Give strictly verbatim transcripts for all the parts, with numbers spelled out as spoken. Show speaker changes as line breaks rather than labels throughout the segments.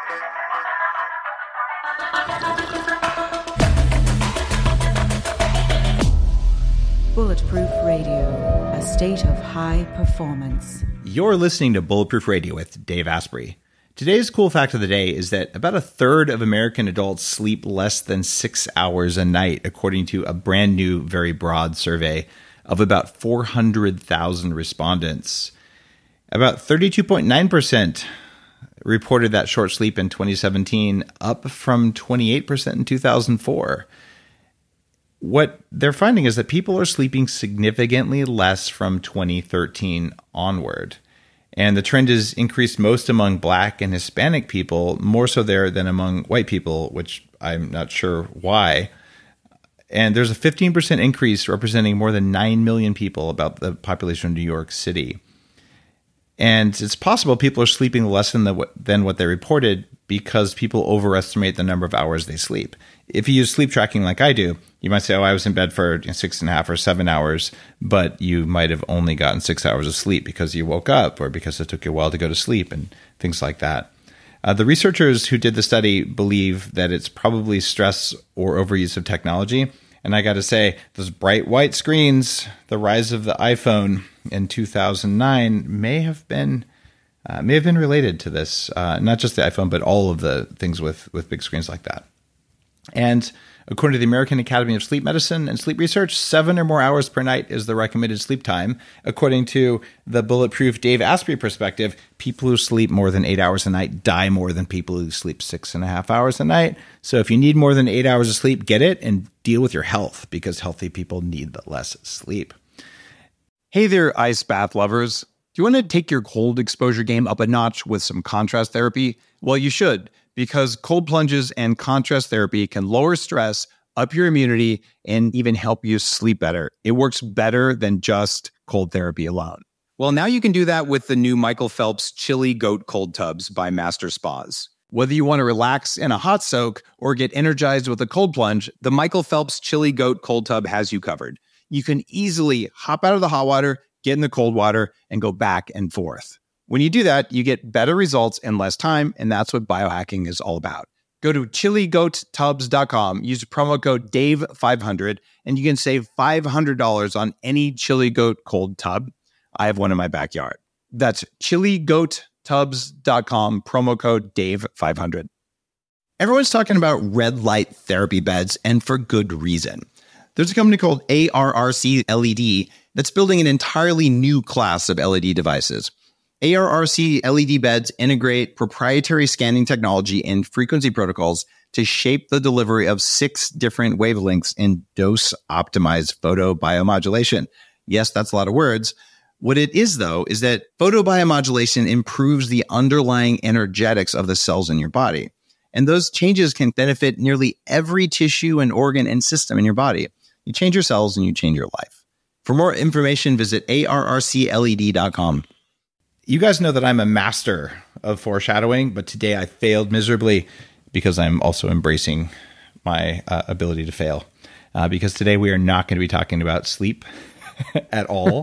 Bulletproof Radio, a state of high performance.
You're listening to Bulletproof Radio with Dave Asprey. Today's cool fact of the day is that about a third of American adults sleep less than six hours a night, according to a brand new, very broad survey of about four hundred thousand respondents. About thirty-two point nine percent reported that short sleep in twenty seventeen, up from twenty-eight percent in two thousand four. What they're finding is that people are sleeping significantly less from twenty thirteen onward. And the trend is increased most among Black and Hispanic people, more so there than among white people, which I'm not sure why. And there's a fifteen percent increase representing more than nine million people, about the population of New York City. And it's possible people are sleeping less than, the, than what they reported because people overestimate the number of hours they sleep. If you use sleep tracking like I do, you might say, oh, I was in bed for six and a half or seven hours, but you might have only gotten six hours of sleep because you woke up or because it took you a while to go to sleep and things like that. Uh, the researchers who did the study believe that it's probably stress or overuse of technology. And I got to say, those bright white screens, the rise of the iPhone in two thousand nine may have been uh, may have been related to this. Uh, not just the iPhone, but all of the things with with big screens like that. And according to the American Academy of Sleep Medicine and Sleep Research, seven or more hours per night is the recommended sleep time. According to the Bulletproof Dave Asprey perspective, people who sleep more than eight hours a night die more than people who sleep six and a half hours a night. So if you need more than eight hours of sleep, get it and deal with your health, because healthy people need less sleep.
Hey there, ice bath lovers. Do you want to take your cold exposure game up a notch with some contrast therapy? Well, you should, because cold plunges and contrast therapy can lower stress, up your immunity, and even help you sleep better. It works better than just cold therapy alone. Well, now you can do that with the new Michael Phelps Chili Goat Cold Tubs by Master Spas. Whether you want to relax in a hot soak or get energized with a cold plunge, the Michael Phelps Chili Goat Cold Tub has you covered. You can easily hop out of the hot water, get in the cold water, and go back and forth. When you do that, you get better results in less time, and that's what biohacking is all about. Go to chili goat tubs dot com, use promo code Dave five hundred, and you can save five hundred dollars on any Chili Goat cold tub. I have one in my backyard. That's chili goat tubs dot com, promo code Dave five hundred. Everyone's talking about red light therapy beds, and for good reason. There's a company called A R R C L E D that's building an entirely new class of L E D devices. A R R C L E D beds integrate proprietary scanning technology and frequency protocols to shape the delivery of six different wavelengths in dose-optimized photobiomodulation. Yes, that's a lot of words. What it is, though, is that photobiomodulation improves the underlying energetics of the cells in your body. And those changes can benefit nearly every tissue and organ and system in your body. You change your cells and you change your life. For more information, visit A R R C L E D dot com.
You guys know that I'm a master of foreshadowing, but today I failed miserably because I'm also embracing my uh, ability to fail. Uh, because today we are not going to be talking about sleep at all.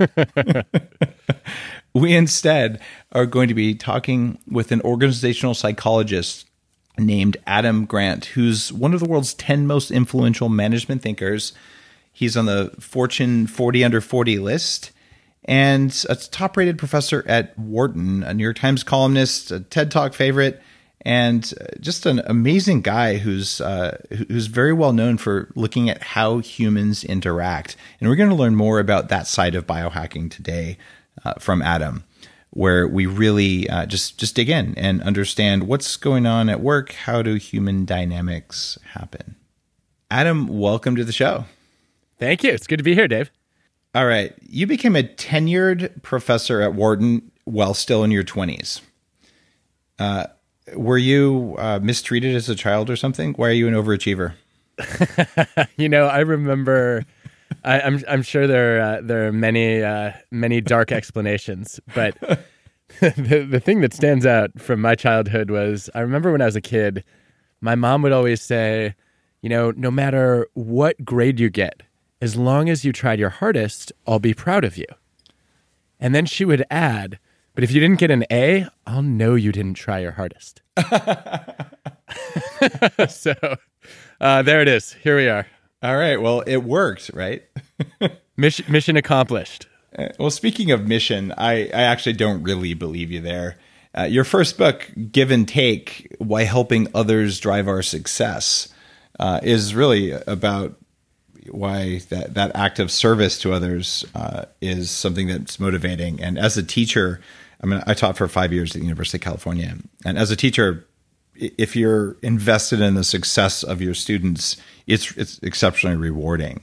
We instead are going to be talking with an organizational psychologist named Adam Grant, who's one of the world's ten most influential management thinkers. He's on the Fortune forty under forty list, and a top-rated professor at Wharton, a New York Times columnist, a TED Talk favorite, and just an amazing guy who's uh, who's very well known for looking at how humans interact. And we're going to learn more about that side of biohacking today uh, from Adam, where we really uh, just just dig in and understand what's going on at work. How do human dynamics happen? Adam, welcome to the show.
Thank you. It's good to be here, Dave.
All right. You became a tenured professor at Wharton while still in your twenties. Uh, were you uh, mistreated as a child or something? Why are you an overachiever?
You know, I remember. I, I'm I'm sure there uh, there are many uh, many dark explanations, but the the thing that stands out from my childhood was I remember when I was a kid, my mom would always say, you know, no matter what grade you get, as long as you tried your hardest, I'll be proud of you. And then she would add, But if you didn't get an A, I'll know you didn't try your hardest. So uh, there it is. Here we are.
All right. Well, it worked, right?
Mission, mission accomplished.
Uh, well, speaking of mission, I, I actually don't really believe you there. Uh, your first book, Give and Take, Why Helping Others Drive Our Success, uh, is really about why that, that act of service to others uh, is something that's motivating. And as a teacher, I mean, I taught for five years at the University of California. And as a teacher, if you're invested in the success of your students, it's it's exceptionally rewarding.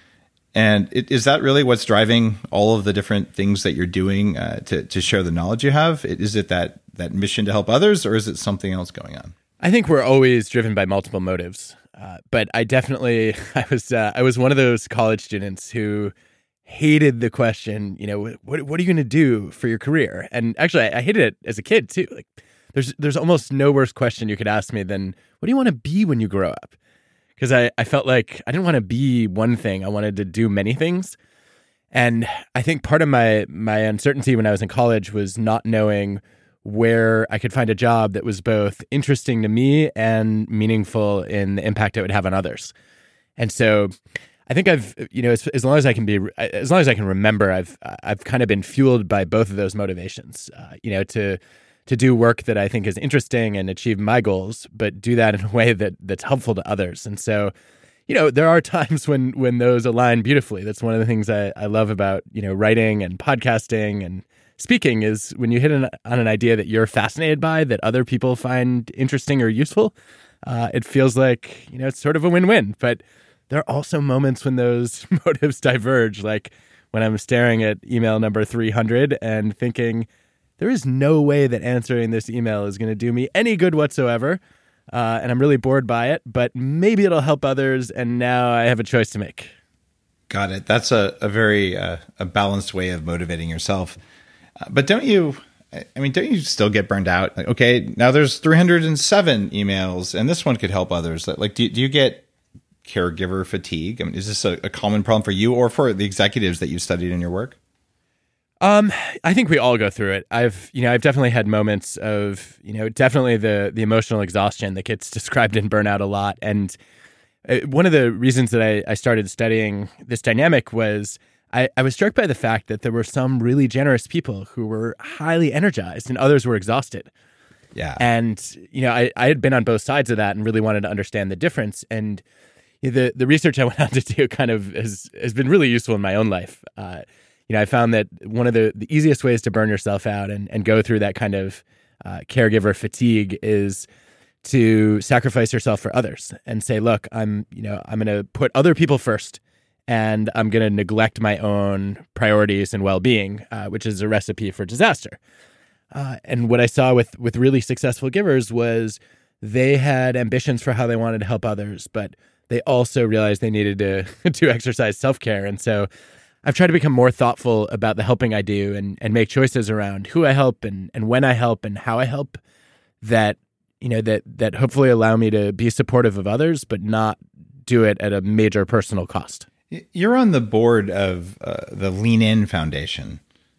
And it, is that really what's driving all of the different things that you're doing uh, to to share the knowledge you have? Is it that that mission to help others, or is it something else going on?
I think we're always driven by multiple motives. Uh, but I definitely, I was uh, I was one of those college students who hated the question, you know, what what are you going to do for your career? And actually, I, I hated it as a kid too. Like, there's there's almost no worse question you could ask me than, what do you want to be when you grow up? Because I, I felt like I didn't want to be one thing. I wanted to do many things. And I think part of my my uncertainty when I was in college was not knowing where I could find a job that was both interesting to me and meaningful in the impact it would have on others. And so I think I've, you know, as, as long as I can be, as long as I can remember, I've I've kind of been fueled by both of those motivations, uh, you know, to to do work that I think is interesting and achieve my goals, but do that in a way that that's helpful to others. And so, you know, there are times when when those align beautifully. That's one of the things I, I love about, you know, writing and podcasting and speaking, is when you hit an, on an idea that you're fascinated by, that other people find interesting or useful, uh, it feels like, you know, it's sort of a win-win. But there are also moments when those motives diverge, like when I'm staring at email number three hundred and thinking, there is no way that answering this email is going to do me any good whatsoever, uh, and I'm really bored by it, but maybe it'll help others, and now I have a choice to make.
Got it. That's a, a very uh, a balanced way of motivating yourself. Uh, but don't you, I mean, don't you still get burned out? Like, okay, now there's three hundred seven emails, and this one could help others. Like, do, do you get caregiver fatigue? I mean, is this a, a common problem for you or for the executives that you studied in your work?
Um, I think we all go through it. I've, you know, I've definitely had moments of, you know, definitely the the emotional exhaustion that gets described in burnout a lot. And uh, one of the reasons that I, I started studying this dynamic was I, I was struck by the fact that there were some really generous people who were highly energized and others were exhausted.
Yeah.
And, you know, I, I had been on both sides of that and really wanted to understand the difference. And the the research I went on to do kind of has, has been really useful in my own life. Uh, you know, I found that one of the, the easiest ways to burn yourself out and, and go through that kind of uh, caregiver fatigue is to sacrifice yourself for others and say, look, I'm, you know, I'm going to put other people first, and I'm going to neglect my own priorities and well-being, uh, which is a recipe for disaster. Uh, and what I saw with with really successful givers was they had ambitions for how they wanted to help others, but they also realized they needed to to exercise self-care. And so I've tried to become more thoughtful about the helping I do and, and make choices around who I help and, and when I help and how I help that, you know, that that hopefully allow me to be supportive of others, but not do it at a major personal cost.
You're on the board of uh, the Lean In Foundation,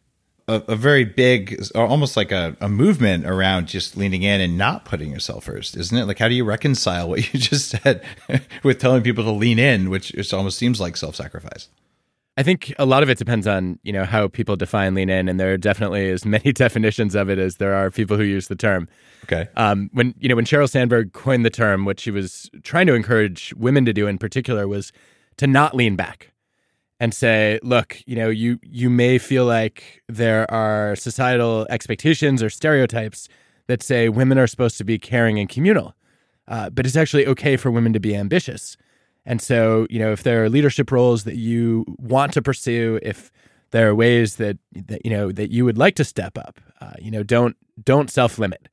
a, a very big, almost like a, a movement around just leaning in and not putting yourself first, isn't it? Like, how do you reconcile what you just said with telling people to lean in, which it almost seems like self-sacrifice?
I think a lot of it depends on, you know, how people define lean in, and there are definitely as many definitions of it as there are people who use the term.
Okay.
Um, when, you know, when Sheryl Sandberg coined the term, what she was trying to encourage women to do in particular was to not lean back and say, look, you know, you you may feel like there are societal expectations or stereotypes that say women are supposed to be caring and communal, uh, but it's actually okay for women to be ambitious. And so, you know, if there are leadership roles that you want to pursue, if there are ways that, that you know, that you would like to step up, uh, you know, don't don't self-limit.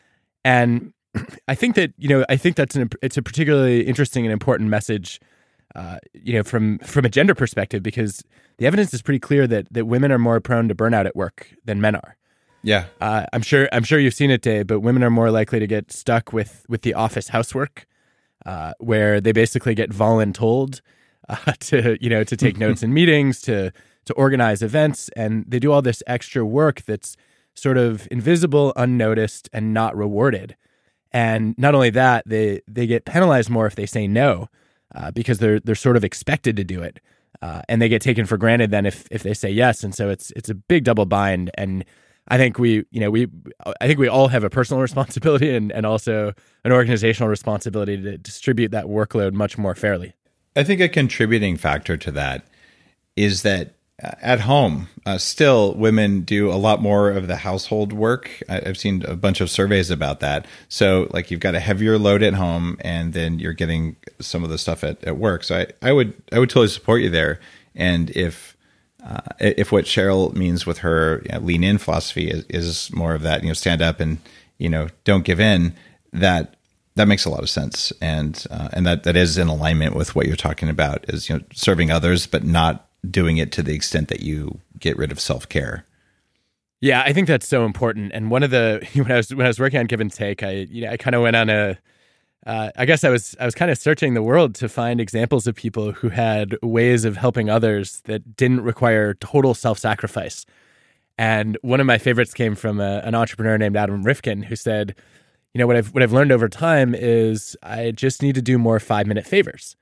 And I think that, you know, I think that's an it's a particularly interesting and important message, uh, you know, from from a gender perspective, because the evidence is pretty clear that that women are more prone to burnout at work than men are.
Yeah,
uh, I'm sure I'm sure you've seen it, Dave, but women are more likely to get stuck with with the office housework. Uh, where they basically get voluntold uh, to, you know, to take notes in meetings, to to organize events, and they do all this extra work that's sort of invisible, unnoticed, and not rewarded. And not only that, they they get penalized more if they say no, uh, because they're they're sort of expected to do it, uh, and they get taken for granted then if if they say yes. And so it's it's a big double bind. And I think we you know we I think we all have a personal responsibility and and also an organizational responsibility to distribute that workload much more fairly.
I think a contributing factor to that is that at home, uh, still women do a lot more of the household work. I, I've seen a bunch of surveys about that. So like you've got a heavier load at home and then you're getting some of the stuff at, at work. So I, I would I would totally support you there. And if uh, if what Sheryl means with her you know, lean in philosophy is, is more of that, you know, stand up and, you know, don't give in, that that makes a lot of sense. And uh, and that, that is in alignment with what you're talking about is, you know, serving others, but not doing it to the extent that you get rid of self-care.
Yeah, I think that's so important. And one of the when I was when I was working on Give and Take, I you know I kind of went on a uh, I guess I was I was kind of searching the world to find examples of people who had ways of helping others that didn't require total self-sacrifice. And one of my favorites came from a, an entrepreneur named Adam Rifkin, who said, you know, what I've what I've learned over time is I just need to do more five-minute favors.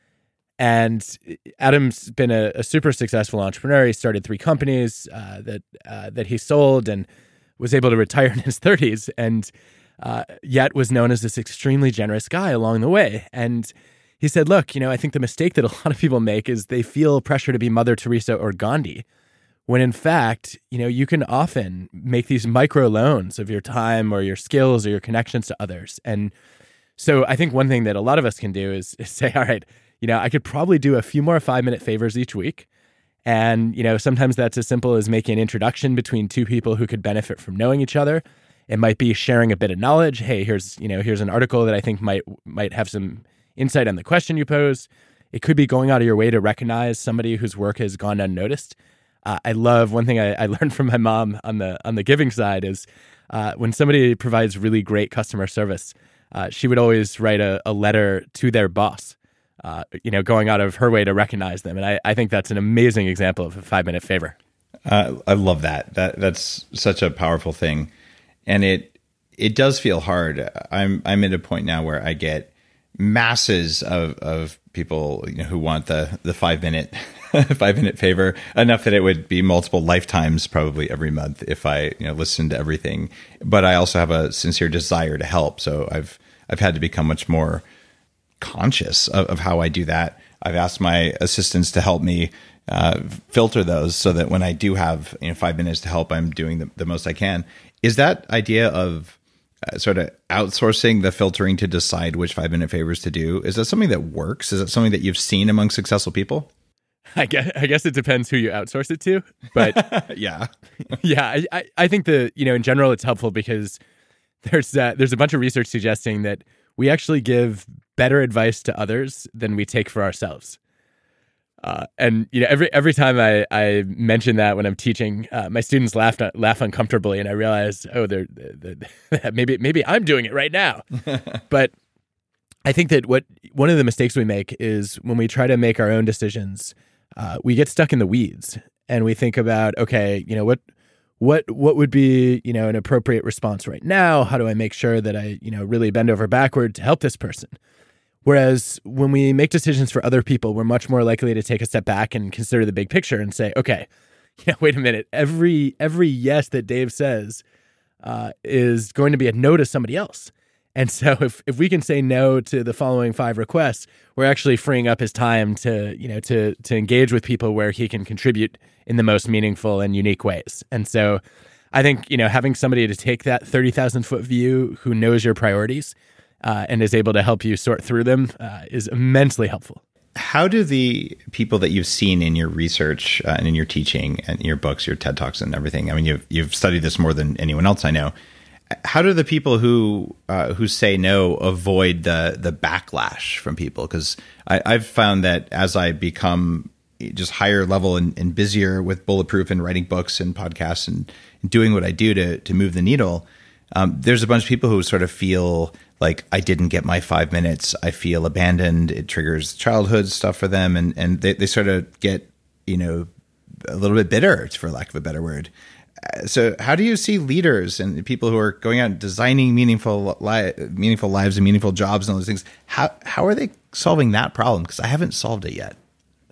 And Adam's been a, a super successful entrepreneur. He started three companies uh, that uh, that he sold and was able to retire in his thirties, and uh, yet was known as this extremely generous guy along the way. And he said, look, you know, I think the mistake that a lot of people make is they feel pressure to be Mother Teresa or Gandhi, when in fact, you know, you can often make these micro loans of your time or your skills or your connections to others. And so I think one thing that a lot of us can do is, is say, all right, you know, I could probably do a few more five-minute favors each week. And, you know, sometimes that's as simple as making an introduction between two people who could benefit from knowing each other. It might be sharing a bit of knowledge. Hey, here's, you know, here's an article that I think might might have some insight on the question you posed. It could be going out of your way to recognize somebody whose work has gone unnoticed. Uh, I love one thing I, I learned from my mom on the on the giving side is uh, when somebody provides really great customer service, uh, she would always write a, a letter to their boss. Uh, you know, going out of her way to recognize them. And I, I think that's an amazing example of a five-minute favor.
Uh, I love that. That that's such a powerful thing. And it it does feel hard. I'm I'm at a point now where I get masses of, of people you know, who want the the five-minute five-minute favor, enough that it would be multiple lifetimes probably every month if I you know listened to everything. But I also have a sincere desire to help. So I've I've had to become much more conscious of, of how I do that. I've asked my assistants to help me uh, filter those so that when I do have you know, five minutes to help, I'm doing the, the most I can. Is that idea of uh, sort of outsourcing the filtering to decide which five minute favors to do, is that something that works? Is that something that you've seen among successful people?
I guess, I guess it depends who you outsource it to, but
yeah,
yeah, I, I think the, you know, in general, it's helpful because there's uh, there's a bunch of research suggesting that we actually give better advice to others than we take for ourselves. Uh, and you know, every every time I, I mention that when I'm teaching, uh, my students laugh laugh uncomfortably, and I realize, oh, they're, they're, they're maybe maybe I'm doing it right now. But I think that what one of the mistakes we make is when we try to make our own decisions, uh, we get stuck in the weeds, and we think about, okay, you know what. What what would be, you know, an appropriate response right now? How do I make sure that I, you know, really bend over backward to help this person? Whereas when we make decisions for other people, we're much more likely to take a step back and consider the big picture and say, okay, you know, wait a minute. Every every yes that Dave says uh, is going to be a no to somebody else. And so if, if we can say no to the following five requests, we're actually freeing up his time to, you know, to to engage with people where he can contribute in the most meaningful and unique ways. And so I think, you know, having somebody to take that thirty thousand foot view who knows your priorities uh, and is able to help you sort through them uh, is immensely helpful.
How do the people that you've seen in your research uh, and in your teaching and in your books, your TED Talks and everything, I mean, you've, you've studied this more than anyone else I know. How do the people who uh, who say no avoid the the backlash from people? Because I've found that as I become just higher level and, and busier with Bulletproof and writing books and podcasts and, and doing what I do to to move the needle, um, there's a bunch of people who sort of feel like I didn't get my five minutes. I feel abandoned. It triggers childhood stuff for them, and and they, they sort of get you know a little bit bitter, for lack of a better word. so how do you see leaders and people who are going out and designing meaningful li- meaningful lives and meaningful jobs and all those things? How how are they solving that problem? Because I haven't solved it yet.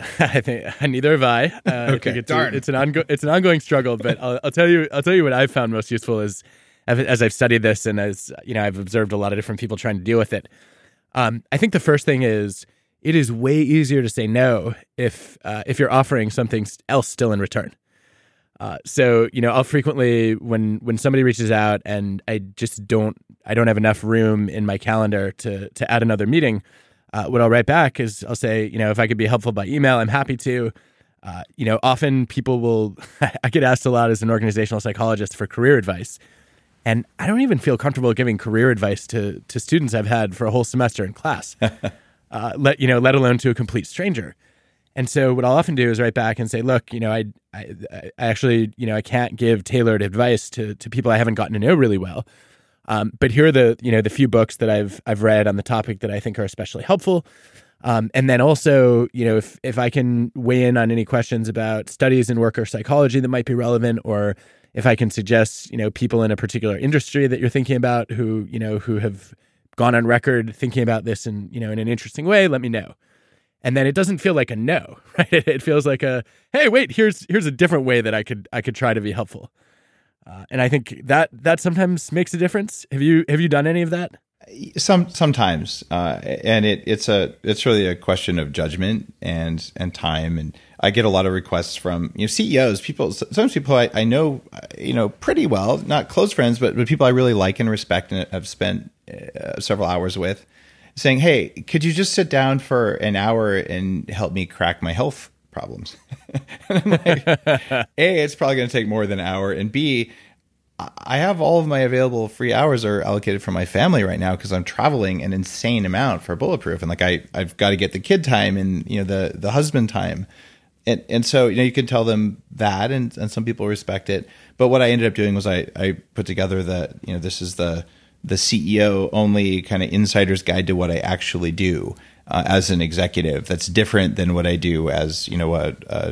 I think neither have I. Uh,
okay,
I think it's,
darn.
A, it's an ongo- it's an ongoing struggle. But I'll, I'll tell you I'll tell you what I've found most useful is as I've studied this and as you know I've observed a lot of different people trying to deal with it. Um, I think the first thing is it is way easier to say no if uh, if you're offering something else still in return. Uh, so, you know, I'll frequently, when, when somebody reaches out and I just don't, I don't have enough room in my calendar to, to add another meeting, uh, what I'll write back is I'll say, you know, if I could be helpful by email, I'm happy to. Uh, you know, often people will, I get asked a lot as an organizational psychologist for career advice. And I don't even feel comfortable giving career advice to, to students I've had for a whole semester in class, uh, let, you know, let alone to a complete stranger. And so what I'll often do is write back and say, look, you know, I, I, I actually, you know, I can't give tailored advice to, to people I haven't gotten to know really well. Um, but here are the, you know, the few books that I've, I've read on the topic that I think are especially helpful. Um, and then also, you know, if, if I can weigh in on any questions about studies in worker psychology that might be relevant, or if I can suggest, you know, people in a particular industry that you're thinking about who, you know, who have gone on record thinking about this in, you know, in an interesting way, let me know. And then it doesn't feel like a no, right? It feels like a, hey, wait, here's here's a different way that I could I could try to be helpful. Uh, and I think that that sometimes makes a difference. Have you have you done any of that?
Some sometimes, uh, and it it's a it's really a question of judgment and and time. And I get a lot of requests from you know C E Os, people. Sometimes people I, I know you know pretty well, not close friends, but but people I really like and respect and have spent uh, several hours with, saying, hey, could you just sit down for an hour and help me crack my health problems? And I'm like, A, it's probably going to take more than an hour. And B, I have all of my available free hours are allocated for my family right now because I'm traveling an insane amount for Bulletproof. And like, I, I've got to get the kid time and, you know, the, the husband time. And, and so, you know, you can tell them that and, and some people respect it. But what I ended up doing was I, I put together the, you know, this is the, the C E O only kind of insider's guide to what I actually do uh, as an executive. That's different than what I do as, you know, a, a,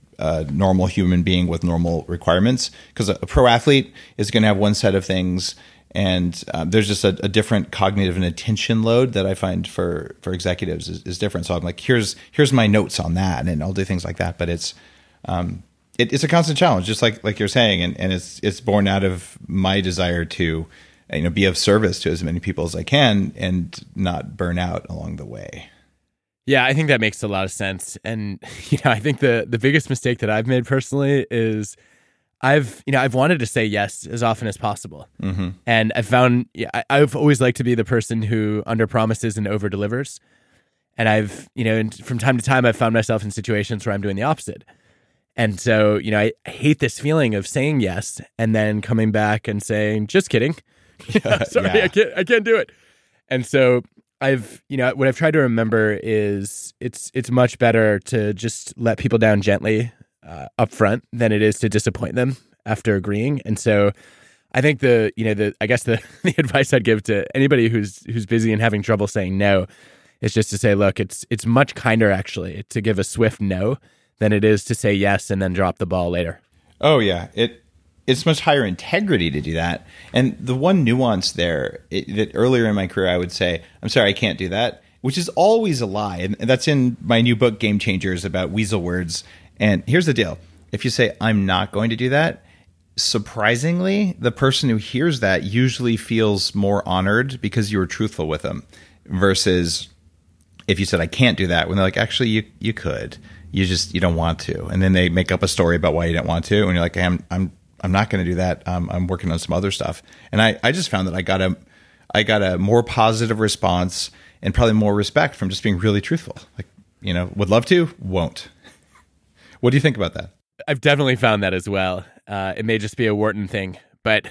a normal human being with normal requirements. Because a, a pro athlete is going to have one set of things, and uh, there's just a, a different cognitive and attention load that I find for for executives is, is different. So I'm like, here's here's my notes on that, and I'll do things like that. But it's um, it, it's a constant challenge, just like like you're saying, and, and it's it's born out of my desire to, you know, be of service to as many people as I can and not burn out along the way.
Yeah, I think that makes a lot of sense. And, you know, I think the, the biggest mistake that I've made personally is I've, you know, I've wanted to say yes as often as possible. Mm-hmm. And I've found, yeah, I, I've always liked to be the person who under promises and over delivers. And I've, you know, and from time to time, I've found myself in situations where I'm doing the opposite. And so, you know, I, I hate this feeling of saying yes and then coming back and saying, just kidding. Sorry, yeah. I can't. I can't do it. And so I've, you know, what I've tried to remember is it's it's much better to just let people down gently uh, up front than it is to disappoint them after agreeing. And so I think the, you know, the I guess the, the advice I'd give to anybody who's who's busy and having trouble saying no is just to say, look, it's it's much kinder actually to give a swift no than it is to say yes and then drop the ball later.
Oh yeah, it. It's much higher integrity to do that. And the one nuance there it, that earlier in my career, I would say, I'm sorry, I can't do that, which is always a lie. And that's in my new book, Game Changers, about weasel words. And here's the deal. If you say, I'm not going to do that, surprisingly, the person who hears that usually feels more honored because you were truthful with them versus if you said, I can't do that, when they're like, actually, you, you could. You just, you don't want to. And then they make up a story about why you don't want to. And you're like, I'm, I'm, I'm not going to do that. Um, I'm working on some other stuff. And I, I just found that I got a, I got a more positive response and probably more respect from just being really truthful. Like, you know, would love to, won't. What do you think about that?
I've definitely found that as well. Uh, it may just be a Wharton thing, but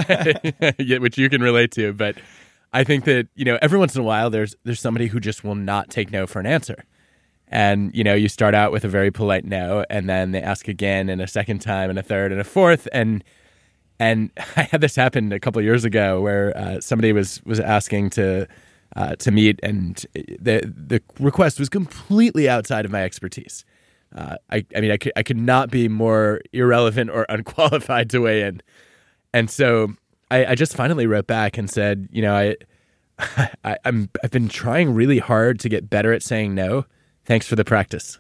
which you can relate to. But I think that, you know, every once in a while, there's, there's somebody who just will not take no for an answer. And, you know, you start out with a very polite no, and then they ask again and a second time and a third and a fourth. And and I had this happen a couple of years ago where uh, somebody was was asking to uh, to meet, and the the request was completely outside of my expertise. Uh, I, I mean, I could, I could not be more irrelevant or unqualified to weigh in. And so I, I just finally wrote back and said, you know, I, I, I'm, I've been trying really hard to get better at saying no. Thanks for the practice.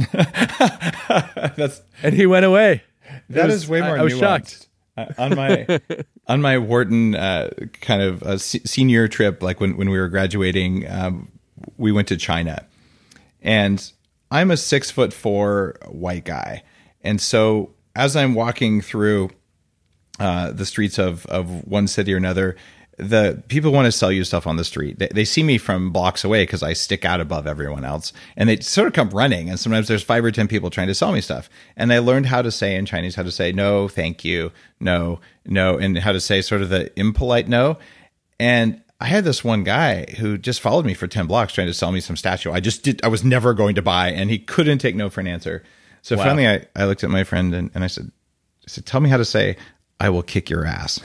That's
and he went away.
That
was,
is way more
I, I was
nuanced.
shocked.
Uh, on my on my Wharton uh, kind of uh, se- senior trip, like when, when we were graduating, um, we went to China, and I'm a six foot four white guy, and so as I'm walking through uh, the streets of of one city or another, the people want to sell you stuff on the street. They, they see me from blocks away because I stick out above everyone else, and they sort of come running. And sometimes there's five or ten people trying to sell me stuff. And I learned how to say in Chinese, how to say no, thank you, no, no, and how to say sort of the impolite no. And I had this one guy who just followed me for ten blocks trying to sell me some statue. I just did. I was never going to buy, and he couldn't take no for an answer. So
Wow.
finally, I, I looked at my friend and, and I said, I said, tell me how to say, I will kick your ass.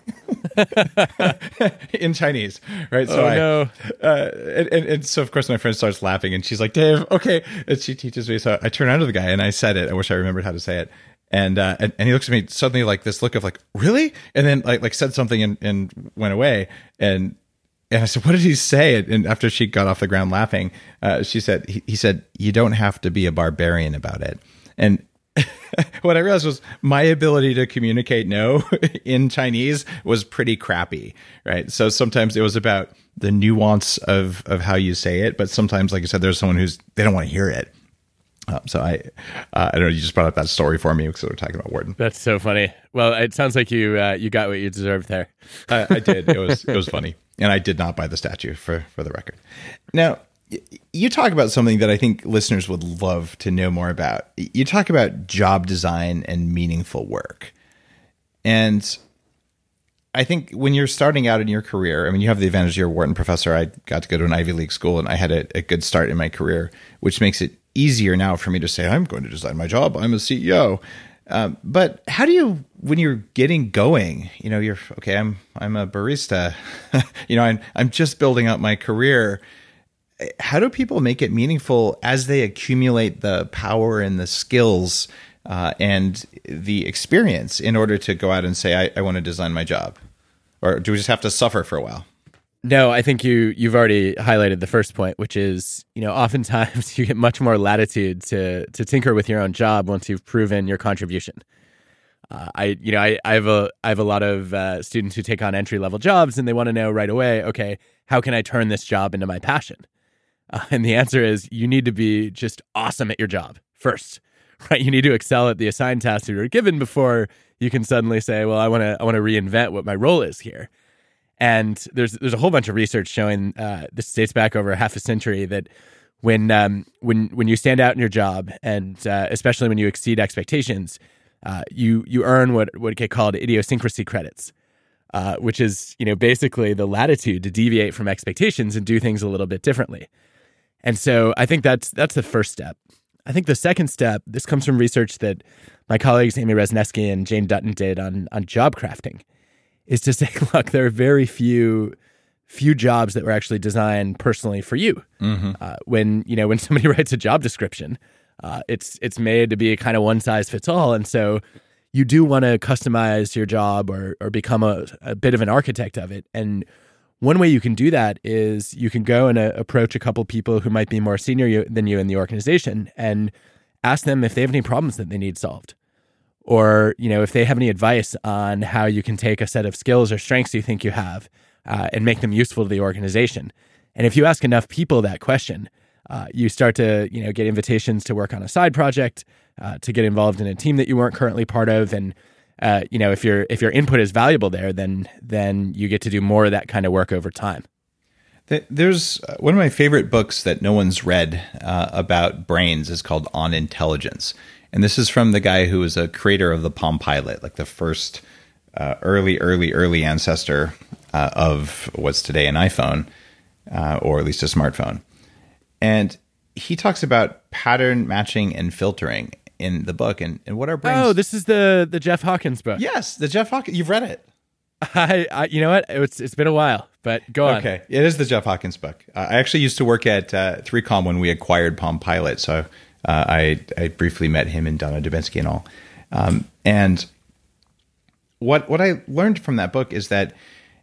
In Chinese, right? So
Oh,
I,
no.
uh, and, and, and so of course my friend starts laughing, and she's like, "Dave, okay." And she teaches me. So I turn around to the guy and I said it. I wish I remembered how to say it. And uh, and, and he looks at me suddenly like this look of like, really? And then like like said something and, and went away. And and I said, "What did he say?" And, and after she got off the ground laughing, uh, she said, he, he said, "You don't have to be a barbarian about it." And what I realized was my ability to communicate no in Chinese was pretty crappy, right? So sometimes it was about the nuance of of how you say it, but sometimes, like I said, there's someone who's they don't want to hear it. Um, so I, uh, I don't know. You just brought up that story for me because we were talking about Wharton.
That's so funny. Well, it sounds like you uh, you got what you deserved there.
I, I did. It was it was funny, and I did not buy the statue for for the record. Now, you talk about something that I think listeners would love to know more about. You talk about job design and meaningful work. And I think when you're starting out in your career, I mean, you have the advantage you're a Wharton professor. I got to go to an Ivy League school, and I had a, a good start in my career, which makes it easier now for me to say, I'm going to design my job. I'm a C E O. Um, but how do you, when you're getting going, you know, you're, okay, I'm, I'm a barista, you know, I'm, I'm just building up my career. How do people make it meaningful as they accumulate the power and the skills uh, and the experience in order to go out and say, I, I want to design my job? Or do we just have to suffer for a while?
No, I think you you've already highlighted the first point, which is, you know, oftentimes you get much more latitude to to tinker with your own job once you've proven your contribution. Uh, I you know I, I have a I have a lot of uh, students who take on entry level jobs, and they want to know right away, okay, how can I turn this job into my passion? Uh, and the answer is you need to be just awesome at your job first, right? You need to excel at the assigned tasks that you're given before you can suddenly say, well, I want to I want to reinvent what my role is here. And there's there's a whole bunch of research showing uh, this dates back over half a century that when um, when when you stand out in your job, and uh, especially when you exceed expectations, uh, you you earn what what get called idiosyncrasy credits, uh, which is you know basically the latitude to deviate from expectations and do things a little bit differently. And so I think that's that's the first step. I think the second step, this comes from research that my colleagues Amy Resnesky and Jane Dutton did on on job crafting, is to say, look, there are very few few jobs that were actually designed personally for you. Mm-hmm. Uh, when you know when somebody writes a job description, uh, it's it's made to be a kind of one size fits all, and so you do want to customize your job or or become a, a bit of an architect of it. And one way you can do that is you can go and uh, approach a couple people who might be more senior you, than you in the organization and ask them if they have any problems that they need solved. Or, you know, if they have any advice on how you can take a set of skills or strengths you think you have uh, and make them useful to the organization. And if you ask enough people that question, uh, you start to, you know, get invitations to work on a side project, uh, to get involved in a team that you weren't currently part of. And, uh, you know, if your if your input is valuable there, then then you get to do more of that kind of work over time.
There's one of my favorite books that no one's read uh, about brains is called On Intelligence. And this is from the guy who was a creator of the Palm Pilot, like the first uh, early, early, early ancestor uh, of what's today an iPhone, uh, or at least a smartphone. And he talks about pattern matching and filtering in the book, and, and what our brains...
Oh, this is the the Jeff Hawkins book.
Yes, the Jeff Hawkins. You've read it.
I, I you know what? It's it's been a while, but go on.
Okay, it is the Jeff Hawkins book. Uh, I actually used to work at uh, three com when we acquired Palm Pilot, so Uh, I I briefly met him and Donna Dubinsky and all. Um, and what what I learned from that book is that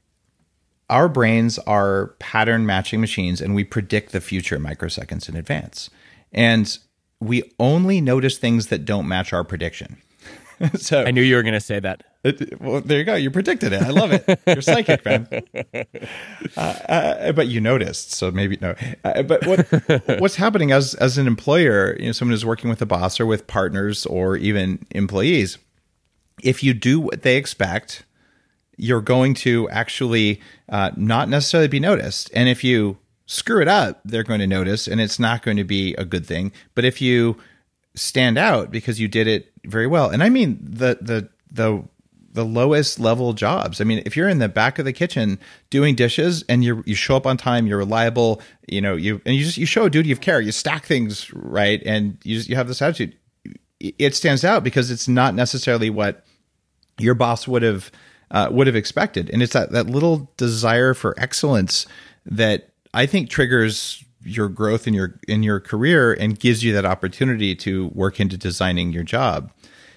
our brains are pattern matching machines, and we predict the future microseconds in advance. And we only notice things that don't match our prediction. So
I knew you were going to say that.
It, well, there you go. You predicted it. I love it. You're psychic, man. Uh, uh, but you noticed, so maybe no. Uh, but what what's happening as as an employer? You know, someone who's working with a boss or with partners or even employees. If you do what they expect, you're going to actually uh, not necessarily be noticed. And if you screw it up, they're going to notice, and it's not going to be a good thing. But if you stand out because you did it very well, and I mean the the the the lowest level jobs. I mean, if you're in the back of the kitchen doing dishes and you you show up on time, you're reliable, you know, you and you just you show a duty of care, you stack things right, and you just, you have this attitude. It stands out because it's not necessarily what your boss would have uh, would have expected, and it's that that little desire for excellence that I think triggers your growth in your in your career and gives you that opportunity to work into designing your job.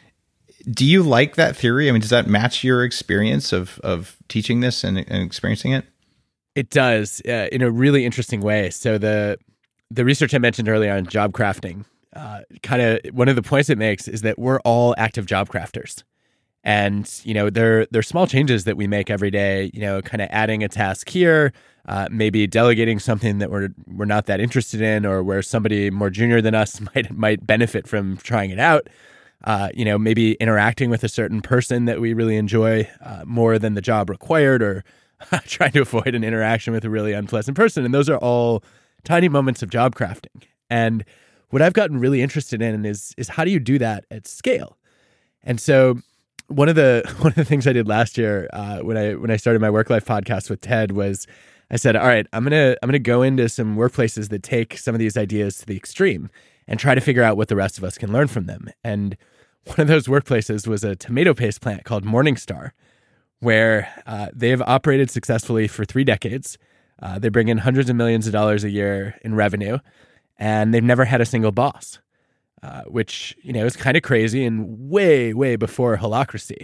Do you like that theory? I mean, does that match your experience of of teaching this and, and experiencing it?
It does, uh, in a really interesting way. So the the research I mentioned earlier on job crafting, uh, kind of one of the points it makes is that we're all active job crafters. And, you know, there there's small changes that we make every day, you know, kind of adding a task here, uh, maybe delegating something that we're we're not that interested in, or where somebody more junior than us might might benefit from trying it out. Uh, you know, maybe interacting with a certain person that we really enjoy uh, more than the job required, or trying to avoid an interaction with a really unpleasant person. And those are all tiny moments of job crafting. And what I've gotten really interested in is is how do you do that at scale? And so one of the one of the things I did last year uh, when I when I started my Work Life podcast with Ted was I said, all right, I'm gonna I'm gonna go into some workplaces that take some of these ideas to the extreme and try to figure out what the rest of us can learn from them. And one of those workplaces was a tomato paste plant called Morningstar, where uh, they have operated successfully for three decades. Uh, they bring in hundreds of millions of dollars a year in revenue, and they've never had a single boss, uh, which, you know, is kind of crazy and way, way before Holacracy.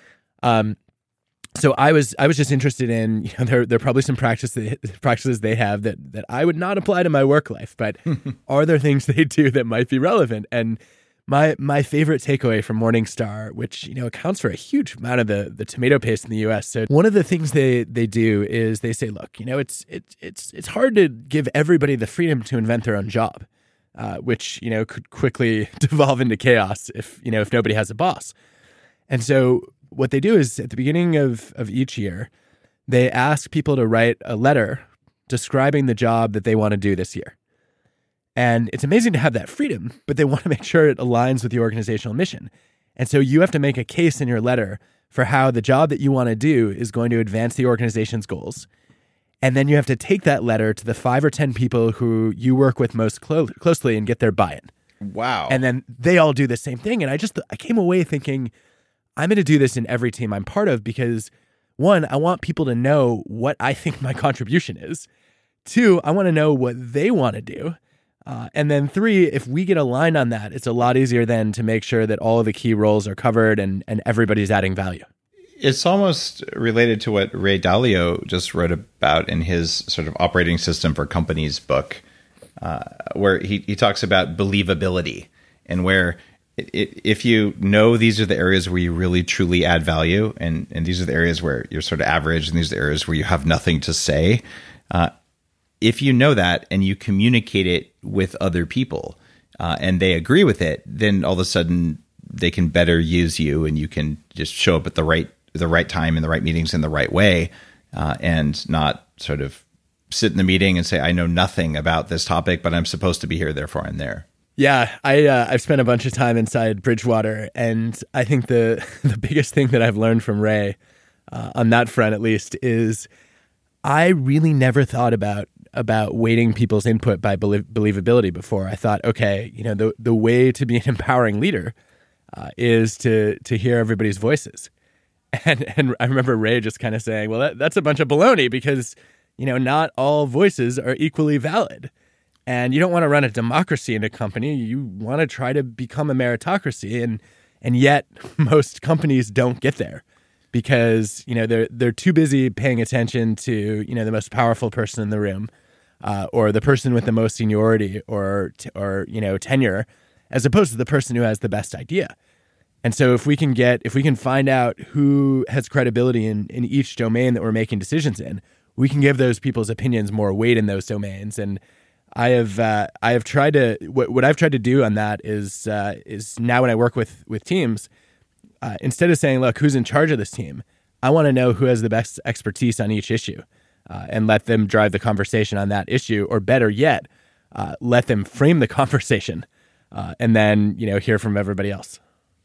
Um, so I was I was just interested in, you know, there there are probably some practices practices they have that that I would not apply to my work life, but are there things they do that might be relevant? And my my favorite takeaway from Morningstar, which, you know, accounts for a huge amount of the the tomato paste in the U S. So one of the things they they do is they say, look, you know, it's it's it's it's hard to give everybody the freedom to invent their own job, uh, which, you know, could quickly devolve into chaos if, you know, if nobody has a boss. And so what they do is at the beginning of, of each year, they ask people to write a letter describing the job that they want to do this year. And it's amazing to have that freedom, but they want to make sure it aligns with the organizational mission. And so you have to make a case in your letter for how the job that you want to do is going to advance the organization's goals. And then you have to take that letter to the five or ten people who you work with most clo- closely and get their buy-in.
Wow.
And then they all do the same thing. And I just, I came away thinking, I'm going to do this in every team I'm part of because, one, I want people to know what I think my contribution is. Two, I want to know what they want to do. Uh, and then three, if we get aligned on that, it's a lot easier then to make sure that all of the key roles are covered and, and everybody's adding value.
It's almost related to what Ray Dalio just wrote about in his sort of operating system for companies book, uh, where he, he talks about believability and where it, if you know these are the areas where you really truly add value, and, and these are the areas where you're sort of average, and these are the areas where you have nothing to say, uh, if you know that and you communicate it with other people uh, and they agree with it, then all of a sudden they can better use you, and you can just show up at the right the right time in the right meetings in the right way, uh, and not sort of sit in the meeting and say, I know nothing about this topic, but I'm supposed to be here, therefore I'm there.
Yeah, I, uh, I've spent a bunch of time inside Bridgewater, and I think the the biggest thing that I've learned from Ray, uh, on that front at least, is I really never thought about about weighting people's input by belie- believability before. I thought, okay, you know, the the way to be an empowering leader uh, is to to hear everybody's voices. And and I remember Ray just kind of saying, well, that, that's a bunch of baloney because, you know, not all voices are equally valid. And you don't want to run a democracy in a company. You want to try to become a meritocracy. And and yet most companies don't get there because, you know, they're they're too busy paying attention to, you know, the most powerful person in the room uh, or the person with the most seniority or or, you know, tenure, as opposed to the person who has the best idea. And so if we can get if we can find out who has credibility in, in each domain that we're making decisions in, we can give those people's opinions more weight in those domains. And I have uh, I have tried to what, what I've tried to do on that is uh, is now when I work with with teams, uh, instead of saying, look, who's in charge of this team, I want to know who has the best expertise on each issue, uh, and let them drive the conversation on that issue, or better yet, uh, let them frame the conversation, uh, and then you know hear from everybody else.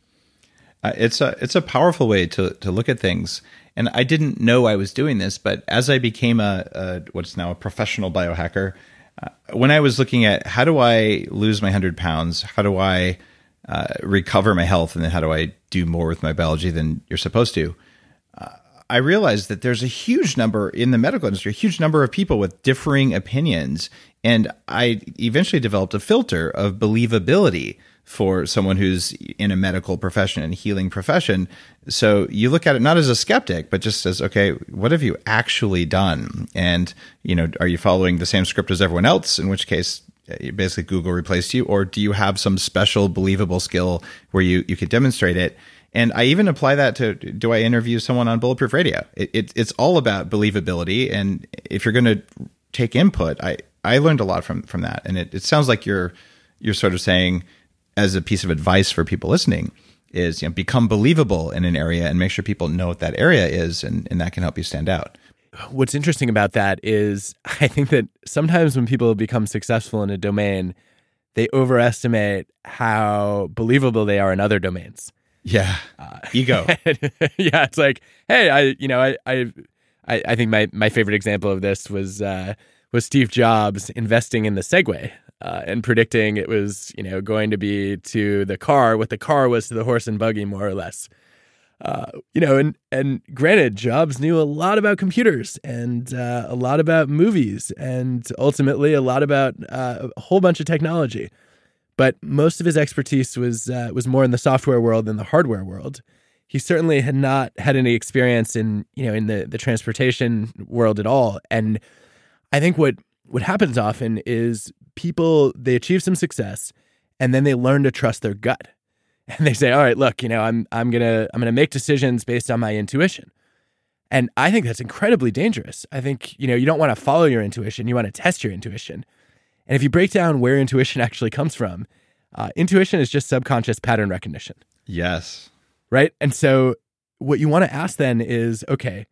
Uh, it's a it's a powerful way to to look at things. And I didn't know I was doing this, but as I became a, a what's now a professional biohacker. Uh, when I was looking at how do I lose my one hundred pounds, how do I uh, recover my health, and then how do I do more with my biology than you're supposed to, uh, I realized that there's a huge number in the medical industry, a huge number of people with differing opinions. And I eventually developed a filter of believability for someone who's in a medical profession and healing profession. So you look at it not as a skeptic, but just as, okay, what have you actually done? And, you know, are you following the same script as everyone else? In which case, basically Google replaced you, or do you have some special believable skill where you, you could demonstrate it? And I even apply that to, do I interview someone on Bulletproof Radio? It, it, it's all about believability. And if you're going to take input, I, I learned a lot from, from that. And it, it sounds like you're, you're sort of saying, as a piece of advice for people listening, is, you know, become believable in an area and make sure people know what that area is, and, and that can help you stand out.
What's interesting about that is I think that sometimes when people become successful in a domain, they overestimate how believable they are in other domains.
Yeah. Uh, Ego.
Yeah. It's like, hey, I, you know, I, I, I think my, my favorite example of this was, uh, was Steve Jobs investing in the Segway. Uh, and predicting it was, you know, going to be to the car what the car was to the horse and buggy, more or less. Uh, you know, and and granted, Jobs knew a lot about computers and uh, a lot about movies and ultimately a lot about uh, a whole bunch of technology. But most of his expertise was uh, was more in the software world than the hardware world. He certainly had not had any experience in, you know, in the, the transportation world at all. And I think what what happens often is people, they achieve some success and then they learn to trust their gut. And they say, all right, look, you know, I'm I'm gonna I'm gonna make decisions based on my intuition. And I think that's incredibly dangerous. I think, you know, you don't want to follow your intuition, you want to test your intuition. And if you break down where intuition actually comes from, uh, intuition is just subconscious pattern recognition.
Yes.
Right? And so what you want to ask then is, okay,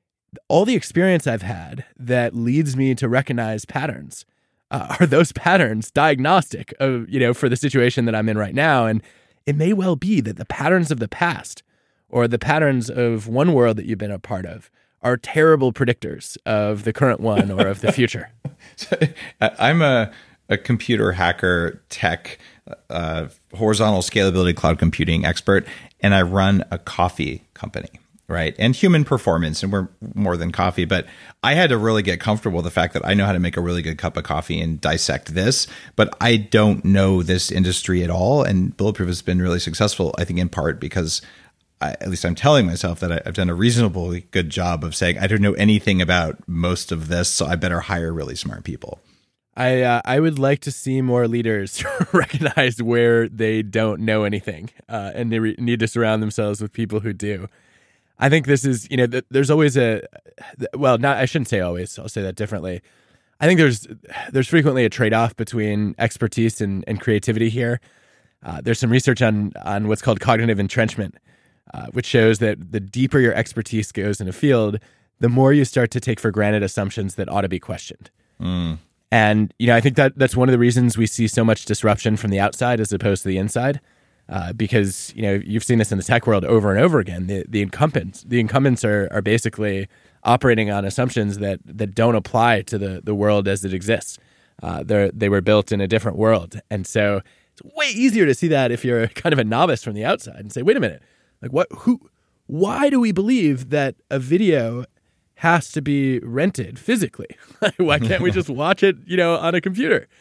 all the experience I've had that leads me to recognize patterns, uh, are those patterns diagnostic of, you know, for the situation that I'm in right now? And it may well be that the patterns of the past or the patterns of one world that you've been a part of are terrible predictors of the current one or of the future.
So, I'm a, a computer hacker, tech, uh, horizontal scalability cloud computing expert, and I run a coffee company. Right. And human performance. And we're more than coffee. But I had to really get comfortable with the fact that I know how to make a really good cup of coffee and dissect this. But I don't know this industry at all. And Bulletproof has been really successful, I think, in part because I, at least I'm telling myself that I, I've done a reasonably good job of saying I don't know anything about most of this. So I better hire really smart people.
I uh, I would like to see more leaders recognize where they don't know anything uh, and they re- need to surround themselves with people who do. I think this is, you know, th- there's always a, well, not, I shouldn't say always, I'll say that differently. I think there's there's frequently a trade-off between expertise and, and creativity here. Uh, there's some research on on what's called cognitive entrenchment, uh, which shows that the deeper your expertise goes in a field, the more you start to take for granted assumptions that ought to be questioned.
Mm.
And, you know, I think that that's one of the reasons we see so much disruption from the outside as opposed to the inside. Uh, because, you know, you've seen this in the tech world over and over again. The the incumbents, the incumbents are are basically operating on assumptions that that don't apply to the the world as it exists. Uh, they they were built in a different world, and so it's way easier to see that if you're kind of a novice from the outside and say, wait a minute, like what? Who? Why do we believe that a video has to be rented physically? Why can't we just watch it, you know, on a computer?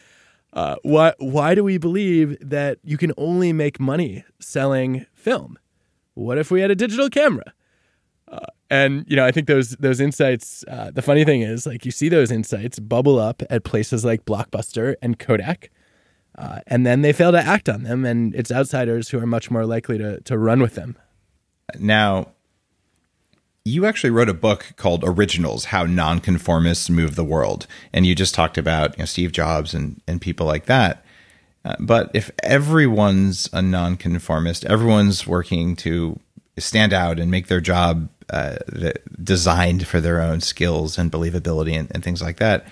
Uh, why why do we believe that you can only make money selling film? What if we had a digital camera? Uh, and, you know, I think those those insights, uh, the funny thing is, like, you see those insights bubble up at places like Blockbuster and Kodak, uh, and then they fail to act on them, and it's outsiders who are much more likely to to run with them.
Now, you actually wrote a book called Originals, How Nonconformists Move the World. And you just talked about, you know, Steve Jobs and, and people like that. Uh, but if everyone's a nonconformist, everyone's working to stand out and make their job uh, designed for their own skills and believability and, and things like that,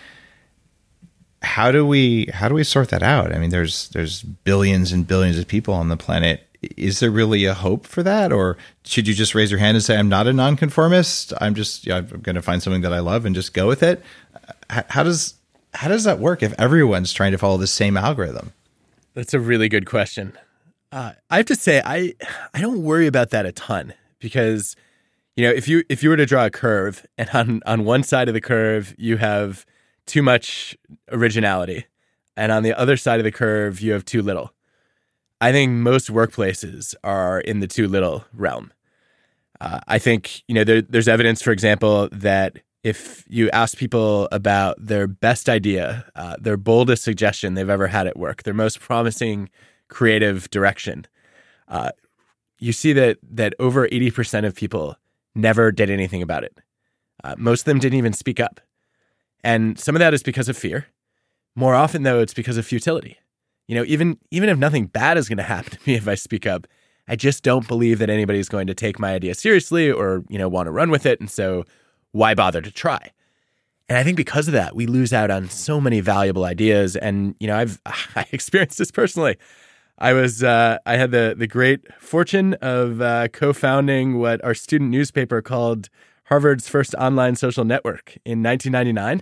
how do we how do we sort that out? I mean, there's there's billions and billions of people on the planet. Is there really a hope for that? Or should you just raise your hand and say, I'm not a nonconformist. I'm just, you know, I'm going to find something that I love and just go with it. How, how does, how does that work if everyone's trying to follow the same algorithm?
That's a really good question. Uh, I have to say, I, I don't worry about that a ton because, you know, if you, if you were to draw a curve and on, on one side of the curve, you have too much originality. And on the other side of the curve, you have too little. I think most workplaces are in the too little realm. Uh, I think, you know, there, there's evidence, for example, that if you ask people about their best idea, uh, their boldest suggestion they've ever had at work, their most promising creative direction, uh, you see that that over eighty percent of people never did anything about it. Uh, most of them didn't even speak up. And some of that is because of fear. More often, though, it's because of futility. You know, even even if nothing bad is going to happen to me if I speak up, I just don't believe that anybody's going to take my idea seriously or, you know, want to run with it. And so why bother to try? And I think because of that, we lose out on so many valuable ideas. And, you know, I've I experienced this personally. I was uh, I had the the great fortune of uh, co-founding what our student newspaper called Harvard's first online social network in nineteen ninety-nine.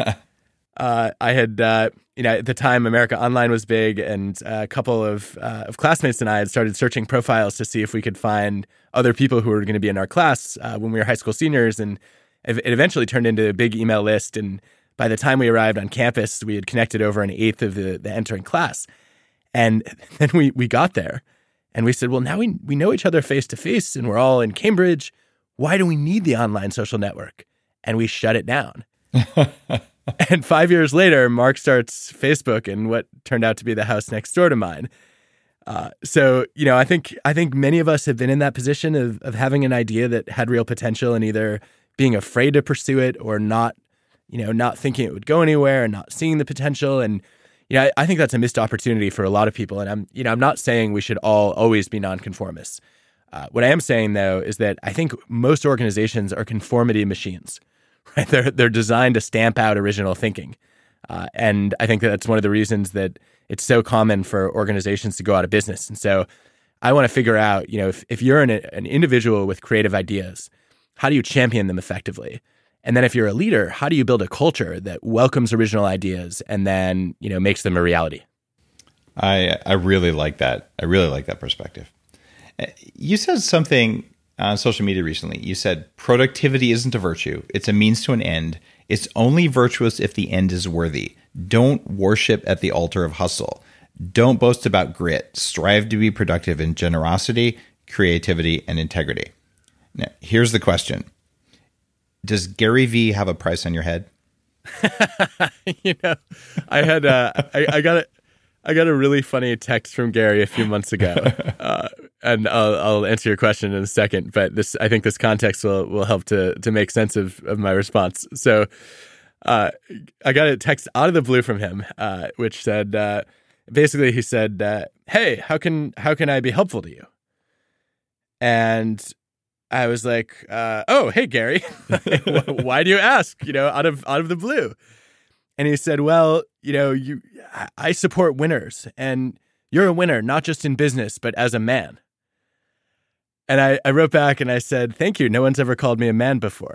uh, I had, uh, you know, at the time, America Online was big, and a couple of uh, of classmates and I had started searching profiles to see if we could find other people who were going to be in our class uh, when we were high school seniors. And it eventually turned into a big email list. And by the time we arrived on campus, we had connected over an eighth of the, the entering class. And then we we got there, and we said, well, now we we know each other face to face, and we're all in Cambridge. Why do we need the online social network? And we shut it down. And five years later, Mark starts Facebook and what turned out to be the house next door to mine. Uh, so, you know, I think I think many of us have been in that position of of having an idea that had real potential and either being afraid to pursue it or not, you know, not thinking it would go anywhere and not seeing the potential. And, you know, I, I think that's a missed opportunity for a lot of people. And I'm, you know, I'm not saying we should all always be nonconformists. Uh, what I am saying, though, is that I think most organizations are conformity machines, right? They're they're designed to stamp out original thinking, uh, and I think that that's one of the reasons that it's so common for organizations to go out of business. And so, I want to figure out, you know, if if you're an, an individual with creative ideas, how do you champion them effectively? And then, if you're a leader, how do you build a culture that welcomes original ideas and then, you know, makes them a reality?
I I really like that. I really like that perspective. You said something on social media recently. You said productivity isn't a virtue. It's a means to an end. It's only virtuous if the end is worthy. Don't worship at the altar of hustle. Don't boast about grit. Strive to be productive in generosity, creativity, and integrity. Now, here's the question. Does Gary Vee have a price on your head?
You know, I had uh, I, I got a, I got a really funny text from Gary a few months ago, uh, and I'll, I'll answer your question in a second. But this, I think, this context will will help to to make sense of, of my response. So, uh, I got a text out of the blue from him, uh, which said, uh, basically, he said, uh, "Hey, how can how can I be helpful to you?" And I was like, uh, "Oh, hey, Gary, why do you ask? You know, out of out of the blue." And he said, well, you know, you, I support winners, and you're a winner, not just in business, but as a man. And I, I wrote back and I said, thank you. No one's ever called me a man before.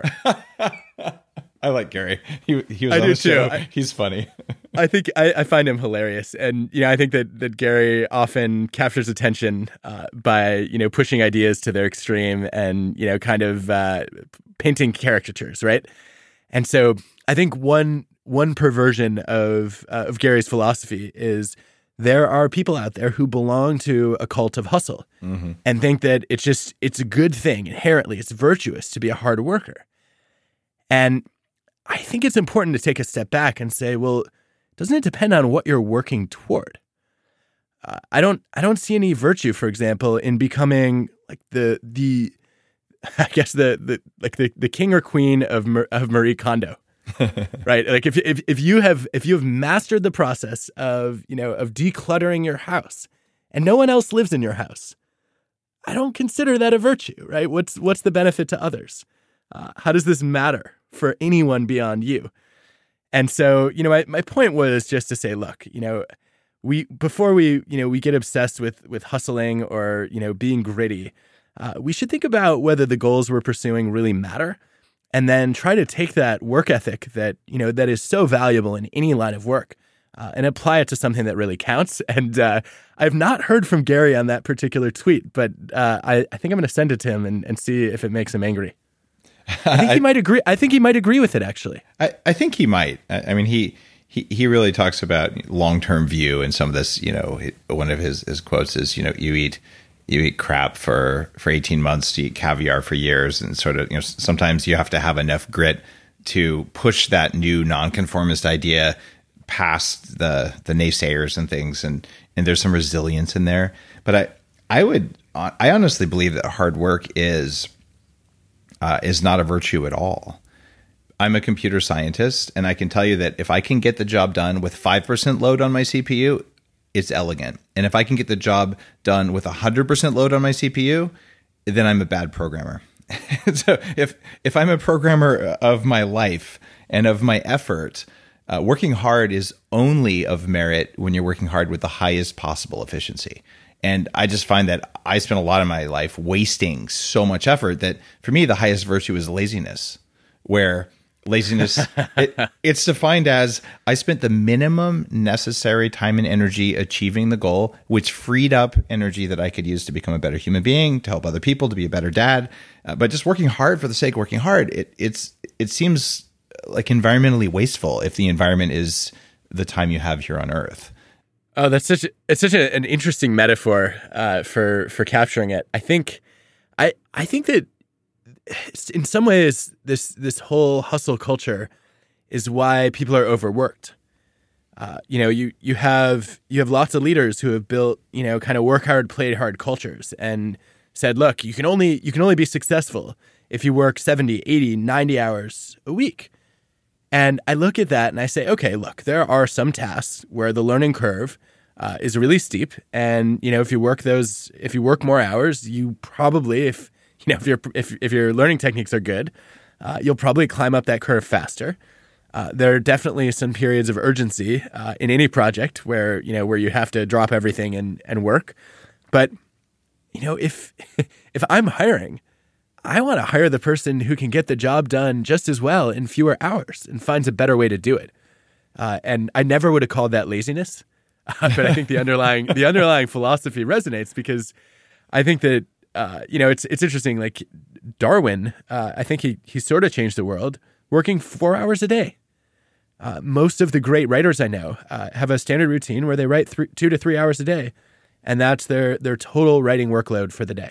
I like Gary. He, he was
I
on
do
the show.
too. I,
He's funny.
I think I, I find him hilarious. And, you know, I think that, that Gary often captures attention uh, by, you know, pushing ideas to their extreme and, you know, kind of uh, painting caricatures, right? And so I think one one perversion of uh, of Gary's philosophy is there are people out there who belong to a cult of hustle mm-hmm. and think that it's just it's a good thing inherently, it's virtuous to be a hard worker. And I think it's important to take a step back and say, well, doesn't it depend on what you're working toward? Uh, I don't I don't see any virtue, for example, in becoming like the the I guess the the like the, the king or queen of of Marie Kondo. Right? Like if if if you have if you have mastered the process of, you know, of decluttering your house and no one else lives in your house, I don't consider that a virtue, right? What's what's the benefit to others? Uh, how does this matter for anyone beyond you? And so, you know, my, my point was just to say, look, you know, we before we, you know, we get obsessed with with hustling or, you know, being gritty, uh, we should think about whether the goals we're pursuing really matter. And then try to take that work ethic that, you know, that is so valuable in any line of work uh, and apply it to something that really counts. And uh, I've not heard from Gary on that particular tweet, but uh, I, I think I'm going to send it to him and, and see if it makes him angry. I think he might agree. I think he might agree with it, actually.
I, I think he might. I, I mean, he, he he really talks about long-term view and some of this, you know, one of his, his quotes is, you know, you eat you eat crap for, for eighteen months to eat caviar for years. And sort of, you know, sometimes you have to have enough grit to push that new nonconformist idea past the, the naysayers and things. And, and there's some resilience in there. But I, I would, I honestly believe that hard work is, uh, is not a virtue at all. I'm a computer scientist, and I can tell you that if I can get the job done with five percent load on my C P U, it's elegant. And if I can get the job done with one hundred percent load on my C P U, then I'm a bad programmer. So if if I'm a programmer of my life and of my effort, uh, working hard is only of merit when you're working hard with the highest possible efficiency. And I just find that I spend a lot of my life wasting so much effort that for me, the highest virtue is laziness, where laziness, it, it's defined as I spent the minimum necessary time and energy achieving the goal, which freed up energy that I could use to become a better human being, to help other people, to be a better dad. Uh, but just working hard for the sake of working hard, it it's it seems like environmentally wasteful if the environment is the time you have here on Earth.
Oh, that's such a, it's such a, an interesting metaphor uh, for for capturing it. I think I I think that in some ways, this this whole hustle culture is why people are overworked. Uh, you know, you you have you have lots of leaders who have built, you know, kind of work hard, play hard cultures and said, look, you can only you can only be successful if you work seventy, eighty, ninety hours a week. And I look at that and I say, okay, look, there are some tasks where the learning curve uh, is really steep, and you know, if you work those, if you work more hours, you probably if You know, if your if if your learning techniques are good, uh, you'll probably climb up that curve faster. Uh, there are definitely some periods of urgency uh, in any project where you know where you have to drop everything and and work. But you know, if if I'm hiring, I want to hire the person who can get the job done just as well in fewer hours and finds a better way to do it. Uh, and I never would have called that laziness, uh, but I think the underlying the underlying philosophy resonates because I think that. Uh, you know, it's it's interesting. Like Darwin, uh, I think he he sort of changed the world, working four hours a day. Uh, most of the great writers I know uh, have a standard routine where they write three, two to three hours a day, and that's their their total writing workload for the day.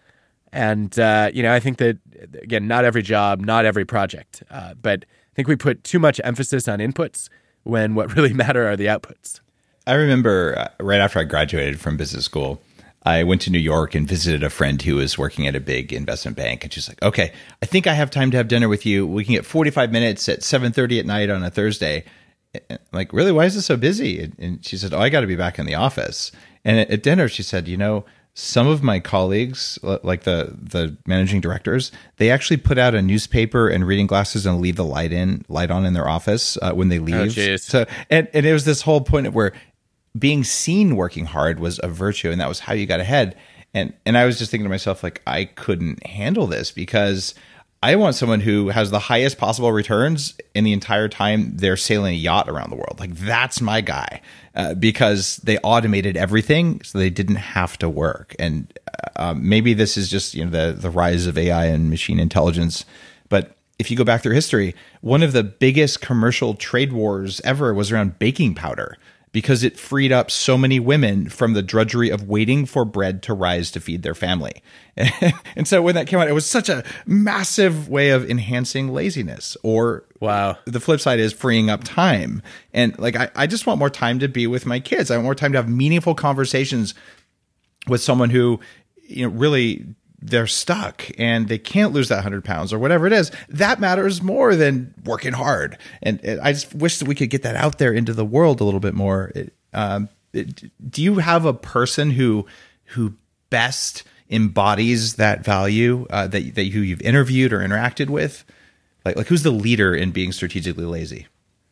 And uh, you know, I think that again, not every job, not every project, uh, but I think we put too much emphasis on inputs when what really matter are the outputs.
I remember uh, right after I graduated from business school, I went to New York and visited a friend who was working at a big investment bank. And she's like, okay, I think I have time to have dinner with you. We can get forty-five minutes at seven thirty at night on a Thursday. I'm like, really? Why is it so busy? And she said, oh, I got to be back in the office. And at dinner, she said, you know, some of my colleagues, like the, the managing directors, they actually put out a newspaper and reading glasses and leave the light in, light on in their office uh, when they leave.
Oh,
so, and, and it was this whole point of where being seen working hard was a virtue, and that was how you got ahead. And and I was just thinking to myself, like, I couldn't handle this because I want someone who has the highest possible returns in the entire time they're sailing a yacht around the world. Like, that's my guy, uh, because they automated everything so they didn't have to work. And uh, maybe this is just, you know, the the rise of A I and machine intelligence, but if you go back through history, one of the biggest commercial trade wars ever was around baking powder, because it freed up so many women from the drudgery of waiting for bread to rise to feed their family. And so when that came out, it was such a massive way of enhancing laziness. Or
wow,
the flip side is freeing up time. And like, I, I just want more time to be with my kids. I want more time to have meaningful conversations with someone who, you know, really they're stuck and they can't lose that hundred pounds or whatever it is. That matters more than working hard. And it, I just wish that we could get that out there into the world a little bit more. It, um, it, do you have a person who, who best embodies that value, uh, that, that who you've interviewed or interacted with? Like, like who's the leader in being strategically lazy?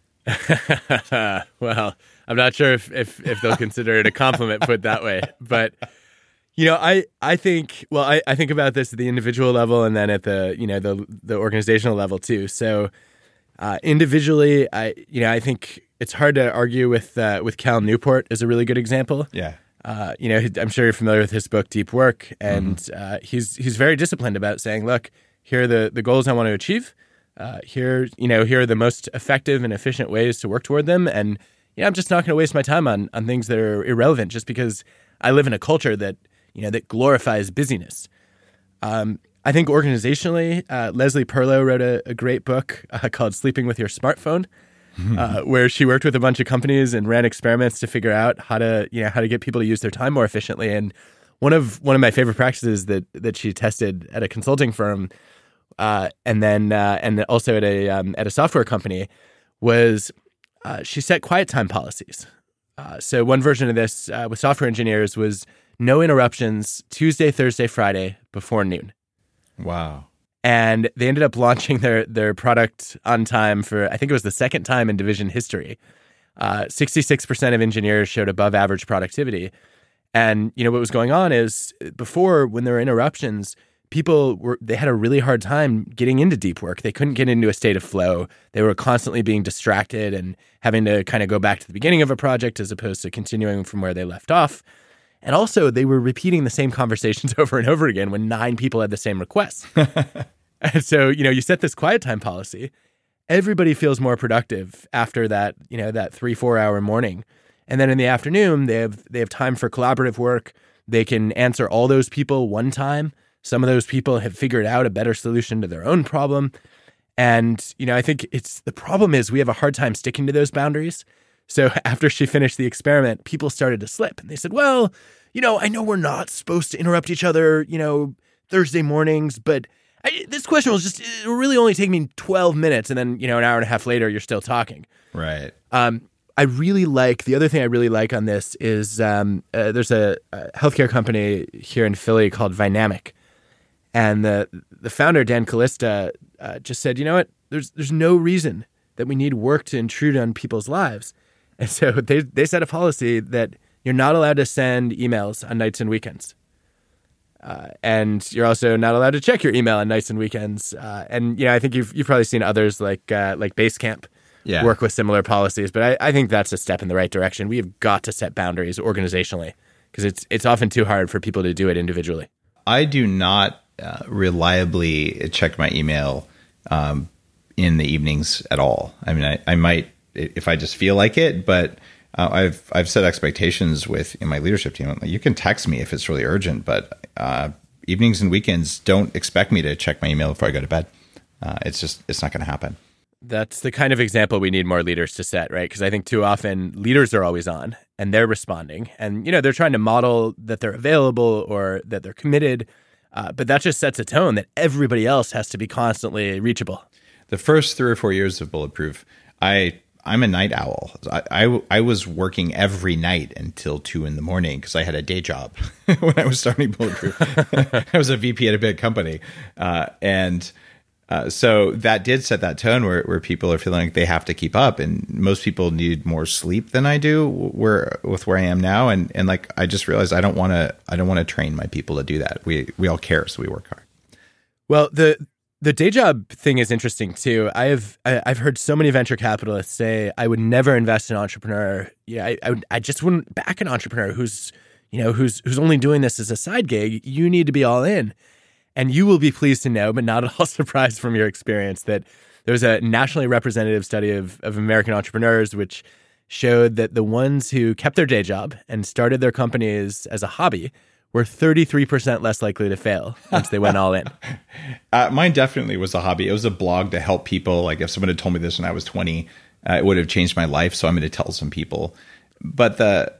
Well, I'm not sure if, if, if they'll consider it a compliment put that way, but you know, I, I think, well, I, I think about this at the individual level and then at the, you know, the, the organizational level too. So, uh, individually, I, you know, I think it's hard to argue with, uh, with Cal Newport as a really good example.
Yeah.
Uh, you know, I'm sure you're familiar with his book, Deep Work, and, mm-hmm. uh, he's, he's very disciplined about saying, look, here are the, the goals I want to achieve. Uh, here, you know, here are the most effective and efficient ways to work toward them. And, you know, I'm just not going to waste my time on, on things that are irrelevant just because I live in a culture that, you know, that glorifies busyness. Um, I think organizationally, uh, Leslie Perlow wrote a, a great book uh, called Sleeping with Your Smartphone, uh, where she worked with a bunch of companies and ran experiments to figure out how to, you know, how to get people to use their time more efficiently. And one of one of my favorite practices that that she tested at a consulting firm, uh, and then uh, and also at a um, at a software company, was uh, she set quiet time policies. Uh, so one version of this uh, with software engineers was no interruptions Tuesday, Thursday, Friday before noon.
Wow.
And they ended up launching their their product on time for, I think it was the second time in division history. Uh, sixty-six percent of engineers showed above average productivity. And, you know, what was going on is before, when there were interruptions, people were, they had a really hard time getting into deep work. They couldn't get into a state of flow. They were constantly being distracted and having to kind of go back to the beginning of a project as opposed to continuing from where they left off. And also, they were repeating the same conversations over and over again when nine people had the same requests. And so, you know, you set this quiet time policy. Everybody feels more productive after that, you know, that three, four hour morning. And then in the afternoon, they have they have time for collaborative work. They can answer all those people one time. Some of those people have figured out a better solution to their own problem. And, you know, I think it's the problem is we have a hard time sticking to those boundaries. So after she finished the experiment, people started to slip. And they said, well, you know, I know we're not supposed to interrupt each other, you know, Thursday mornings, but I, this question will just it will really only take me twelve minutes. And then, you know, an hour and a half later, you're still talking.
Right.
Um, I really like, the other thing I really like on this is um, uh, there's a, a healthcare company here in Philly called Vynamic. And the the founder, Dan Calista, uh, just said, you know what, there's there's no reason that we need work to intrude on people's lives. And so they they set a policy that you're not allowed to send emails on nights and weekends. Uh, and you're also not allowed to check your email on nights and weekends. Uh, and, you know, I think you've you've probably seen others like uh, like Basecamp yeah. work with similar policies. But I, I think that's a step in the right direction. We have got to set boundaries organizationally because it's it's often too hard for people to do it individually.
I do not uh, reliably check my email um, in the evenings at all. I mean, I, I might if I just feel like it, but uh, I've I've set expectations with in my leadership team. You can text me if it's really urgent, but uh, evenings and weekends, don't expect me to check my email before I go to bed. Uh, it's just it's not going to happen.
That's the kind of example we need more leaders to set, right? Because I think too often leaders are always on and they're responding, and you know they're trying to model that they're available or that they're committed, uh, but that just sets a tone that everybody else has to be constantly reachable.
The first three or four years of Bulletproof, I. I'm a night owl. I, I, I was working every night until two in the morning because I had a day job when I was starting Bulletproof. I was a V P at a big company. Uh, and uh, so that did set that tone where, where people are feeling like they have to keep up. And most people need more sleep than I do where, with where I am now. And, and like, I just realized I don't want to, I don't want to train my people to do that. We, we all care. So we work hard.
Well, the, The day job thing is interesting too. I have I, I've heard so many venture capitalists say I would never invest in an entrepreneur. Yeah, I I, would, I just wouldn't back an entrepreneur who's you know who's who's only doing this as a side gig. You need to be all in. And you will be pleased to know, but not at all surprised from your experience, that there was a nationally representative study of, of American entrepreneurs which showed that the ones who kept their day job and started their companies as a hobby were thirty-three percent less likely to fail once they went all in.
Uh, mine definitely was a hobby. It was a blog to help people. Like if someone had told me this when I was twenty, uh, it would have changed my life. So I'm going to tell some people. But the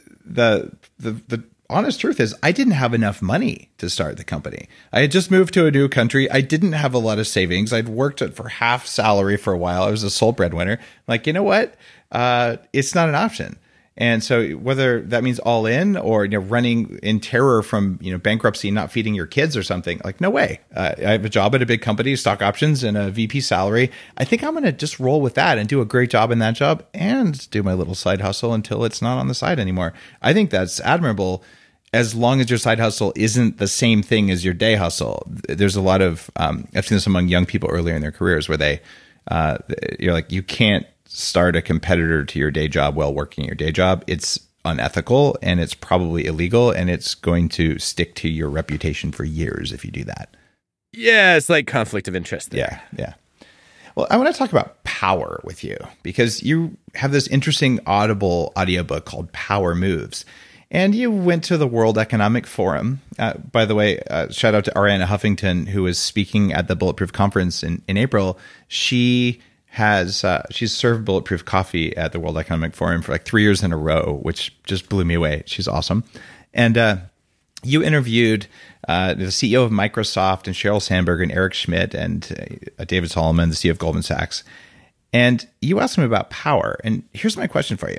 the the the honest truth is, I didn't have enough money to start the company. I had just moved to a new country. I didn't have a lot of savings. I'd worked at for half salary for a while. I was a sole breadwinner. Like, you know what? Uh, it's not an option. And so whether that means all in or, you know, running in terror from, you know, bankruptcy, not feeding your kids or something, like, no way. Uh, I have a job at a big company, stock options and a V P salary. I think I'm going to just roll with that and do a great job in that job and do my little side hustle until it's not on the side anymore. I think that's admirable, as long as your side hustle isn't the same thing as your day hustle. There's a lot of, um, I've seen this among young people earlier in their careers where they, uh, you're like, you can't start a competitor to your day job while working your day job. It's unethical and it's probably illegal, and it's going to stick to your reputation for years if you do that.
Yeah, it's like conflict of interest there.
Yeah, yeah. Well, I want to talk about power with you because you have this interesting Audible audiobook called Power Moves. And you went to the World Economic Forum. Uh, by the way, uh, shout out to Arianna Huffington, who was speaking at the Bulletproof Conference in, in April. She has uh, she's served Bulletproof coffee at the World Economic Forum for like three years in a row, which just blew me away. She's awesome. And uh, you interviewed uh, the C E O of Microsoft and Sheryl Sandberg and Eric Schmidt and uh, David Solomon, the C E O of Goldman Sachs. And you asked them about power. And here's my question for you.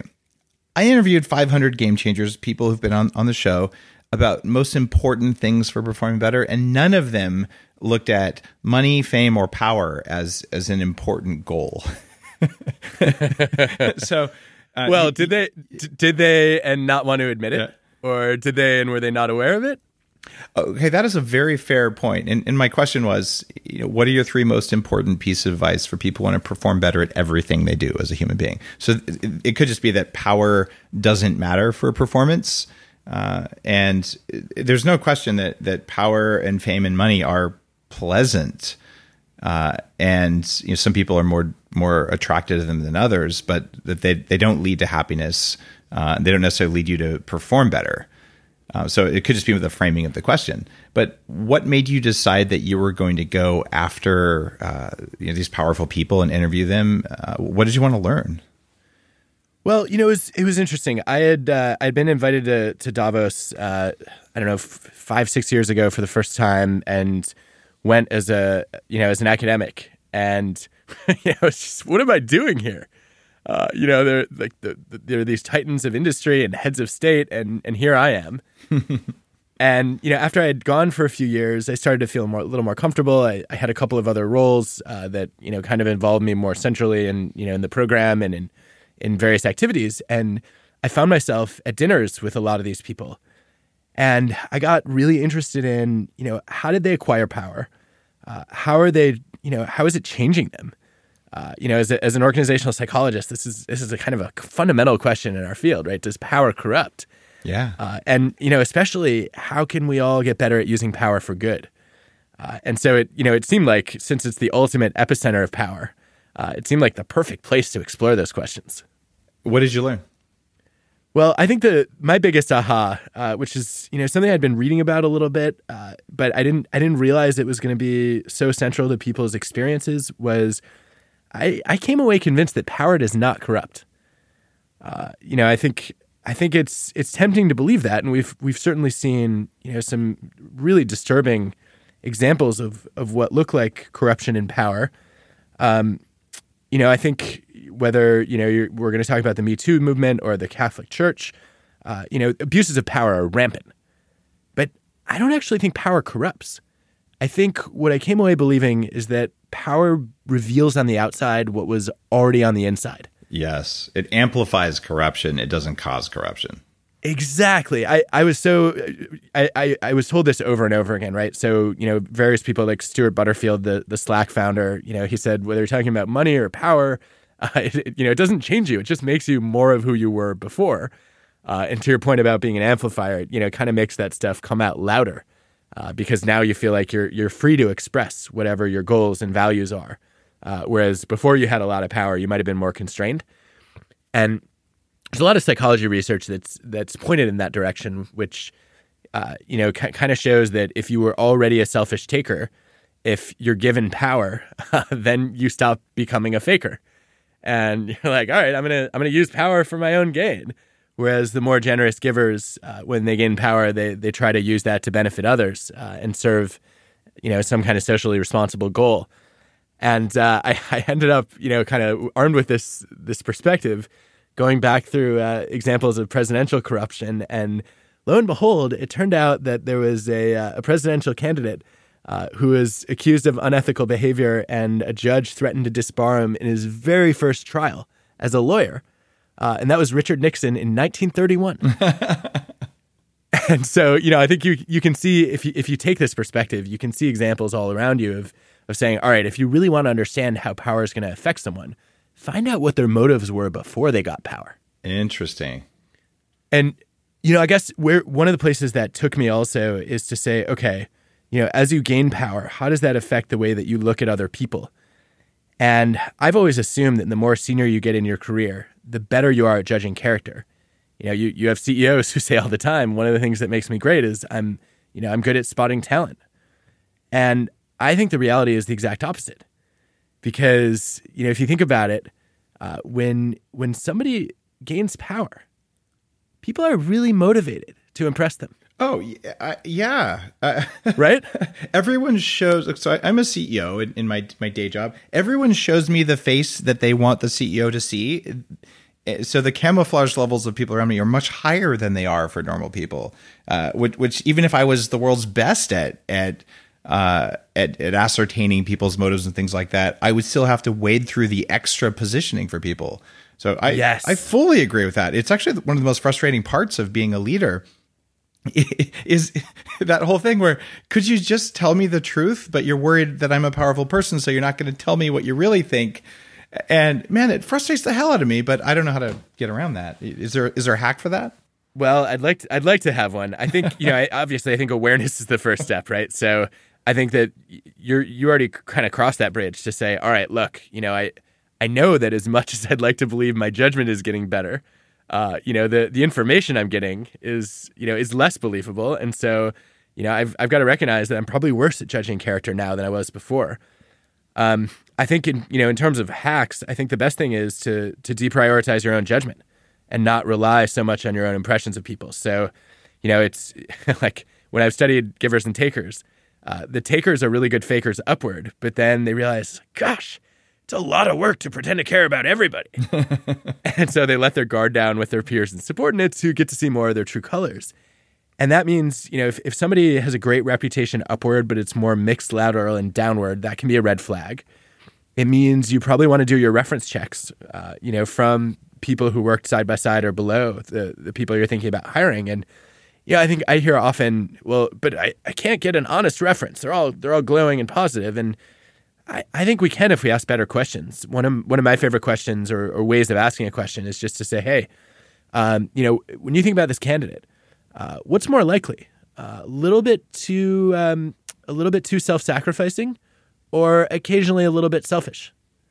I interviewed five hundred game changers, people who've been on, on the show, about most important things for performing better. And none of them looked at money, fame, or power as, as an important goal. so, uh,
well, did they, did they and not want to admit it?
Yeah.
Or did they and were they not aware of it?
Okay, that is a very fair point. And, and my question was, you know, what are your three most important pieces of advice for people who want to perform better at everything they do as a human being? So it, it could just be that power doesn't matter for performance. Uh, and there's no question that that power and fame and money are pleasant. Uh, and you know, some people are more more attracted to them than others, but that they, they don't lead to happiness. Uh, they don't necessarily lead you to perform better. Uh, so it could just be with the framing of the question. But what made you decide that you were going to go after uh, you know, these powerful people and interview them? Uh, what did you want to learn?
Well, you know, it was it was interesting. I had uh, I'd been invited to to Davos. Uh, I don't know, f- five six years ago for the first time, and went as a you know as an academic. And you know, it's just, what am I doing here? Uh, you know, there like the, the, there are these titans of industry and heads of state, and and here I am. And you know, after I had gone for a few years, I started to feel more a little more comfortable. I, I had a couple of other roles uh, that you know kind of involved me more centrally in you know in the program and in in various activities. And I found myself at dinners with a lot of these people, and I got really interested in you know how did they acquire power? Uh, how are they you know how is it changing them? Uh, you know, as, a, as an organizational psychologist, this is this is a kind of a fundamental question in our field, right? Does power corrupt?
Yeah.
Uh, and, you know, especially how can we all get better at using power for good? Uh, and so, it you know, it seemed like since it's the ultimate epicenter of power, uh, it seemed like the perfect place to explore those questions.
What did you learn?
Well, I think the my biggest aha, uh, which is you know something I'd been reading about a little bit, uh, but I didn't I didn't realize it was going to be so central to people's experiences, was I, I came away convinced that power does not corrupt. Uh, you know, I think I think it's it's tempting to believe that, and we've we've certainly seen you know some really disturbing examples of of what look like corruption in power. Um, you know, I think whether you know you're, we're going to talk about the Me Too movement or the Catholic Church, uh, you know, abuses of power are rampant. But I don't actually think power corrupts. I think what I came away believing is that power reveals on the outside what was already on the inside.
Yes. It amplifies corruption. It doesn't cause corruption.
Exactly. I, I was so, I, I, I was told this over and over again, right? So, you know, various people like Stuart Butterfield, the, the Slack founder, you know, he said, whether you're talking about money or power, uh, it, it, you know, it doesn't change you. It just makes you more of who you were before. Uh, and to your point about being an amplifier, you know, it kind of makes that stuff come out louder. uh, because now you feel like you're you're free to express whatever your goals and values are. Uh, whereas before you had a lot of power, you might have been more constrained. And there's a lot of psychology research that's that's pointed in that direction, which uh, you know k- kind of shows that if you were already a selfish taker, if you're given power, then you stop becoming a faker, and you're like, all right, I'm gonna I'm gonna use power for my own gain. Whereas the more generous givers, uh, when they gain power, they they try to use that to benefit others uh, and serve, you know, some kind of socially responsible goal. And uh, I, I ended up, you know, kind of armed with this this perspective, going back through uh, examples of presidential corruption, and lo and behold, it turned out that there was a uh, a presidential candidate uh, who was accused of unethical behavior, and a judge threatened to disbar him in his very first trial as a lawyer. Uh, and that was Richard Nixon in nineteen thirty-one. And so, you know, I think you you can see, if you, if you take this perspective, you can see examples all around you of, of saying, all right, if you really want to understand how power is going to affect someone, find out what their motives were before they got power.
Interesting.
And, you know, I guess where one of the places that took me also is to say, okay, you know, as you gain power, how does that affect the way that you look at other people? And I've always assumed that the more senior you get in your career, the better you are at judging character. You know, you, you have C E Os who say all the time, one of the things that makes me great is I'm, you know, I'm good at spotting talent. And I think the reality is the exact opposite. Because, you know, if you think about it, uh, when when somebody gains power, people are really motivated to impress them.
Oh, yeah. I, yeah. Uh,
right?
Everyone shows, so I, I'm a C E O in, in my my day job. Everyone shows me the face that they want the C E O to see. So the camouflage levels of people around me are much higher than they are for normal people, uh, which, which even if I was the world's best at at, uh, at at ascertaining people's motives and things like that, I would still have to wade through the extra positioning for people. So I
yes.
I fully agree with that. It's actually one of the most frustrating parts of being a leader is that whole thing where, could you just tell me the truth, but you're worried that I'm a powerful person, so you're not going to tell me what you really think. And man, it frustrates the hell out of me, but I don't know how to get around that. Is there is there a hack for that?
Well, I'd like to, I'd like to have one. I think, you know, I, obviously I think awareness is the first step, right? So I think that you're you already kind of crossed that bridge to say, all right, look, you know, I I know that as much as I'd like to believe my judgment is getting better, uh, you know, the the information I'm getting is, you know, is less believable. And so, you know, I've I've got to recognize that I'm probably worse at judging character now than I was before. Um, I think in, you know, in terms of hacks, I think the best thing is to to deprioritize your own judgment and not rely so much on your own impressions of people. So, you know, it's like when I've studied givers and takers, uh, the takers are really good fakers upward, but then they realize, gosh, it's a lot of work to pretend to care about everybody. And so they let their guard down with their peers and subordinates who get to see more of their true colors. And that means, you know, if, if somebody has a great reputation upward, but it's more mixed lateral and downward, that can be a red flag. It means you probably want to do your reference checks, uh, you know, from people who worked side by side or below the, the people you're thinking about hiring. And, yeah, I think I hear often, well, but I, I can't get an honest reference. They're all they're all glowing and positive. And I, I think we can if we ask better questions. One of one of my favorite questions or, or ways of asking a question is just to say, hey, um, you know, when you think about this candidate, Uh, what's more likely? Uh, a little bit too, um, a little bit too self-sacrificing, or occasionally a little bit selfish?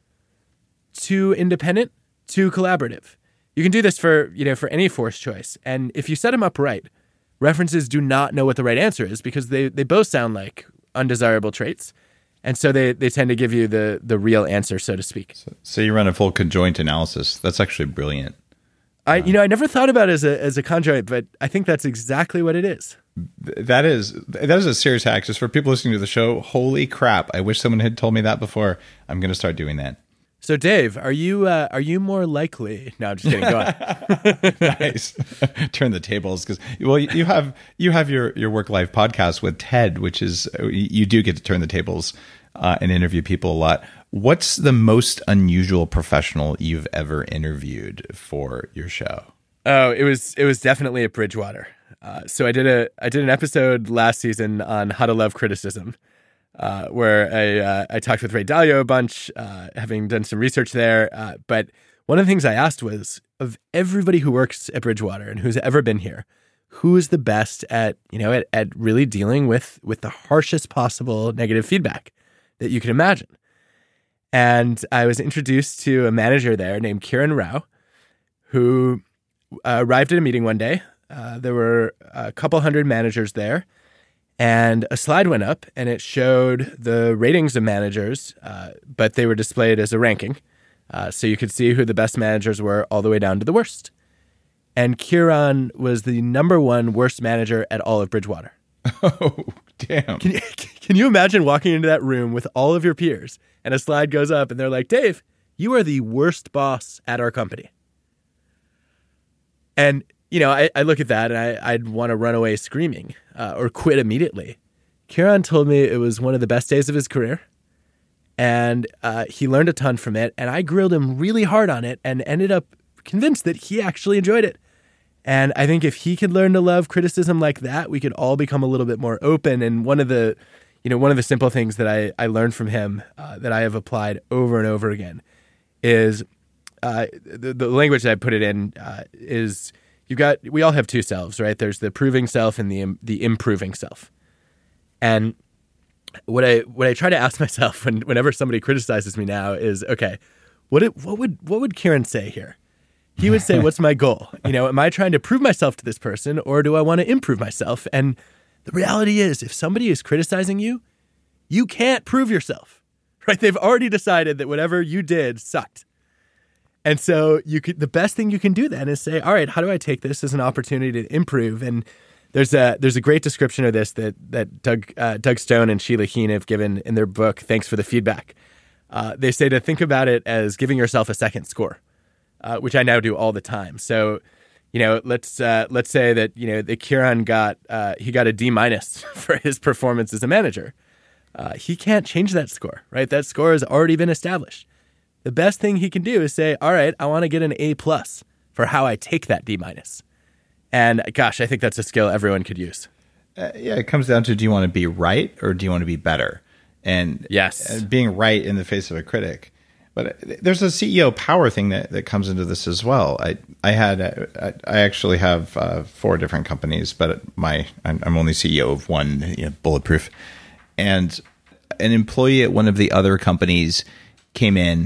Too independent, too collaborative. You can do this for, you know, for any force choice. And if you set them up right, references do not know what the right answer is because they, they both sound like undesirable traits. And so they, they tend to give you the, the real answer, so to speak.
So, so you run a full conjoint analysis. That's actually brilliant.
I, you know, I never thought about it as a as a conjoint, but I think that's exactly what it is.
That is that is a serious hack. Just for people listening to the show, holy crap! I wish someone had told me that before. I'm going to start doing that.
So, Dave, are you uh, are you more likely? No, I'm just kidding. Go on.
Nice. Turn the tables because well, you have you have your your work life podcast with Ted, which is you do get to turn the tables uh, and interview people a lot. What's the most unusual professional you've ever interviewed for your show?
Oh, it was it was definitely at Bridgewater. Uh, so I did a I did an episode last season on how to love criticism, uh, where I uh, I talked with Ray Dalio a bunch, uh, having done some research there. Uh, but one of the things I asked was, of everybody who works at Bridgewater and who's ever been here, who is the best at, you know, at, at really dealing with, with the harshest possible negative feedback that you can imagine. And I was introduced to a manager there named Kiran Rao, who uh, arrived at a meeting one day. Uh, there were a couple hundred managers there, and a slide went up, and it showed the ratings of managers, uh, but they were displayed as a ranking. Uh, so you could see who the best managers were all the way down to the worst. And Kiran was the number one worst manager at all of Bridgewater.
Oh, damn.
Can you, can you imagine walking into that room with all of your peers, and a slide goes up, and they're like, Dave, you are the worst boss at our company. And, you know, I, I look at that, and I, I'd want to run away screaming uh, or quit immediately. Kiran told me it was one of the best days of his career, and uh, he learned a ton from it, and I grilled him really hard on it and ended up convinced that he actually enjoyed it. And I think if he could learn to love criticism like that, we could all become a little bit more open. And one of the, you know, one of the simple things that I, I learned from him uh, that I have applied over and over again is uh, the, the language that I put it in uh, is you've got, we all have two selves, right? There's the proving self and the the improving self. And what I what I try to ask myself when, whenever somebody criticizes me now is, okay, what it, what would what would Kiran say here? He would say, what's my goal? You know, am I trying to prove myself to this person, or do I want to improve myself? And the reality is, if somebody is criticizing you, you can't prove yourself, right? They've already decided that whatever you did sucked. And so you could, the best thing you can do then is say, all right, how do I take this as an opportunity to improve? And there's a there's a great description of this that that Doug uh, Doug Stone and Sheila Heen have given in their book, Thanks for the Feedback. Uh, they say to think about it as giving yourself a second score. Uh, which I now do all the time. So, you know, let's uh, let's say that, you know, that Kiran got uh, he got a D minus for his performance as a manager. Uh, he can't change that score, right? That score has already been established. The best thing he can do is say, all right, I want to get an A plus for how I take that D minus. And gosh, I think that's a skill everyone could use.
Uh, yeah, it comes down to, do you want to be right or do you want to be better? And
yes,
uh, being right in the face of a critic. But there's a C E O power thing that, that comes into this as well. I I had I, I actually have uh, four different companies, but my I'm, I'm only C E O of one, you know, Bulletproof, and an employee at one of the other companies came in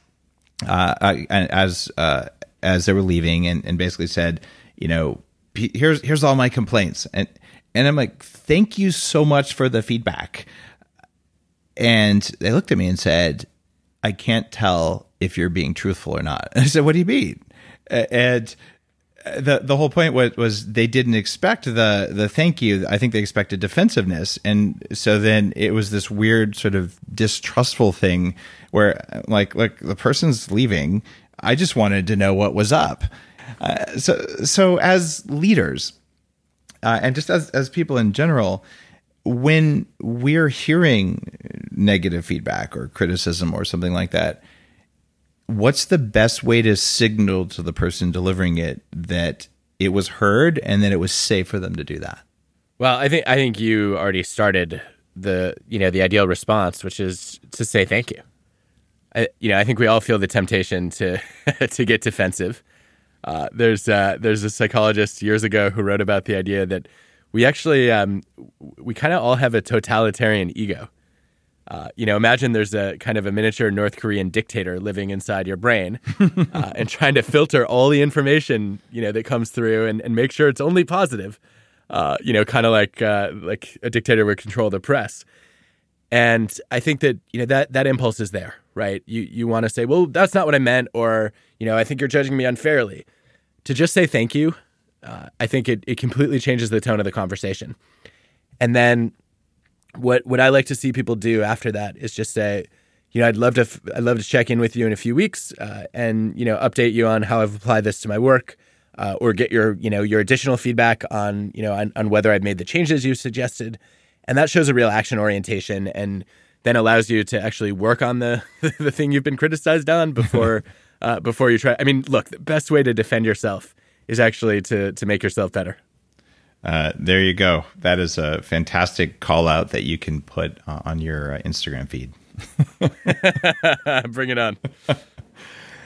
uh, as uh, as they were leaving and, and basically said, you know, here's here's all my complaints, and and I'm like, thank you so much for the feedback. And they looked at me and said, I can't tell if you're being truthful or not. And I said, what do you mean? And the the whole point was, was they didn't expect the the thank you. I think they expected defensiveness. And so then it was this weird sort of distrustful thing where like, like the person's leaving. I just wanted to know what was up. Uh, so, so as leaders uh, and just as, as people in general, when we're hearing negative feedback or criticism or something like that, what's the best way to signal to the person delivering it that it was heard and that it was safe for them to do that?
Well, I think I think you already started the you know the ideal response, which is to say thank you. I, you know, I think we all feel the temptation to to get defensive. Uh, there's uh, there's a psychologist years ago who wrote about the idea that we actually, um, we kind of all have a totalitarian ego. Uh, you know, imagine there's a kind of a miniature North Korean dictator living inside your brain uh, and trying to filter all the information, you know, that comes through and, and make sure it's only positive. Uh, you know, kind of like uh, like a dictator would control the press. And I think that, you know, that that impulse is there, right? You you want to say, well, that's not what I meant, or, you know, I think you're judging me unfairly. To just say thank you, Uh, I think it, it completely changes the tone of the conversation. And then what what I like to see people do after that is just say, you know, I'd love to f- I'd love to check in with you in a few weeks uh, and, you know, update you on how I've applied this to my work uh, or get your, you know, your additional feedback on, you know, on, on whether I've made the changes you suggested. And that shows a real action orientation and then allows you to actually work on the the thing you've been criticized on before uh, before you try. I mean, look, the best way to defend yourself is actually to to make yourself better.
Uh, there you go. That is a fantastic call out that you can put uh, on your uh, Instagram feed.
Bring it on.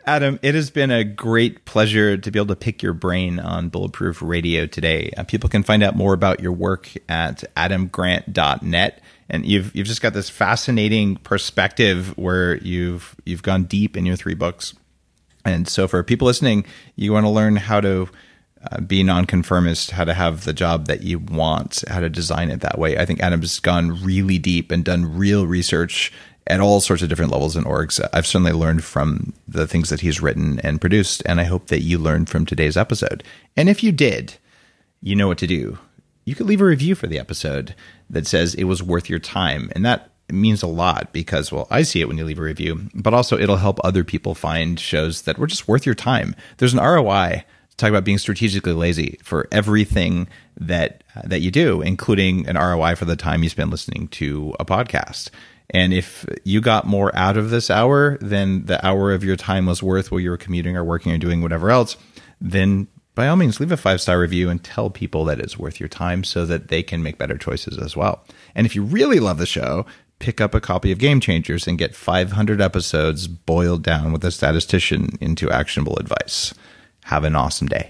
Adam, it has been a great pleasure to be able to pick your brain on Bulletproof Radio today. Uh, people can find out more about your work at adam grant dot net. And you've you've just got this fascinating perspective where you've you've gone deep in your three books. And so for people listening, you want to learn how to uh, be nonconformist, how to have the job that you want, how to design it that way. I think Adam's gone really deep and done real research at all sorts of different levels in orgs. I've certainly learned from the things that he's written and produced, and I hope that you learned from today's episode. And if you did, you know what to do. You could leave a review for the episode that says it was worth your time. And that means a lot because, well, I see it when you leave a review, but also it'll help other people find shows that were just worth your time. There's an R O I, talk about being strategically lazy, for everything that uh, that you do, including an R O I for the time you spend listening to a podcast. And if you got more out of this hour than the hour of your time was worth while you were commuting or working or doing whatever else, then by all means, leave a five-star review and tell people that it's worth your time so that they can make better choices as well. And if you really love the show, pick up a copy of Game Changers and get five hundred episodes boiled down with a statistician into actionable advice. Have an awesome day.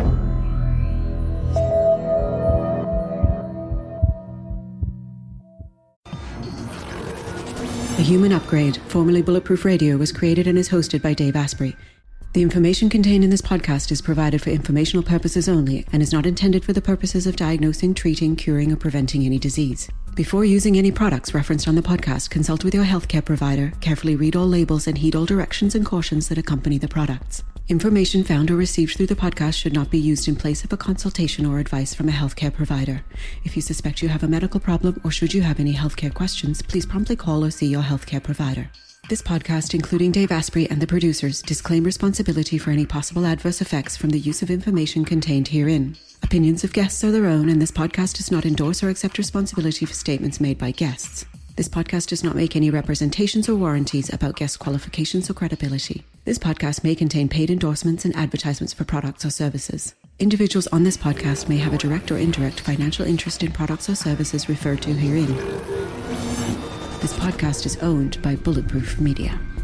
The Human Upgrade, formerly Bulletproof Radio, was created and is hosted by Dave Asprey. The information contained in this podcast is provided for informational purposes only and is not intended for the purposes of diagnosing, treating, curing, or preventing any disease. Before using any products referenced on the podcast, consult with your healthcare provider, carefully read all labels, and heed all directions and cautions that accompany the products. Information found or received through the podcast should not be used in place of a consultation or advice from a healthcare provider. If you suspect you have a medical problem or should you have any healthcare questions, please promptly call or see your healthcare provider. This podcast, including Dave Asprey and the producers, disclaim responsibility for any possible adverse effects from the use of information contained herein. Opinions of guests are their own, and this podcast does not endorse or accept responsibility for statements made by guests. This podcast does not make any representations or warranties about guest qualifications or credibility. This podcast may contain paid endorsements and advertisements for products or services. Individuals on this podcast may have a direct or indirect financial interest in products or services referred to herein. This podcast is owned by Bulletproof Media.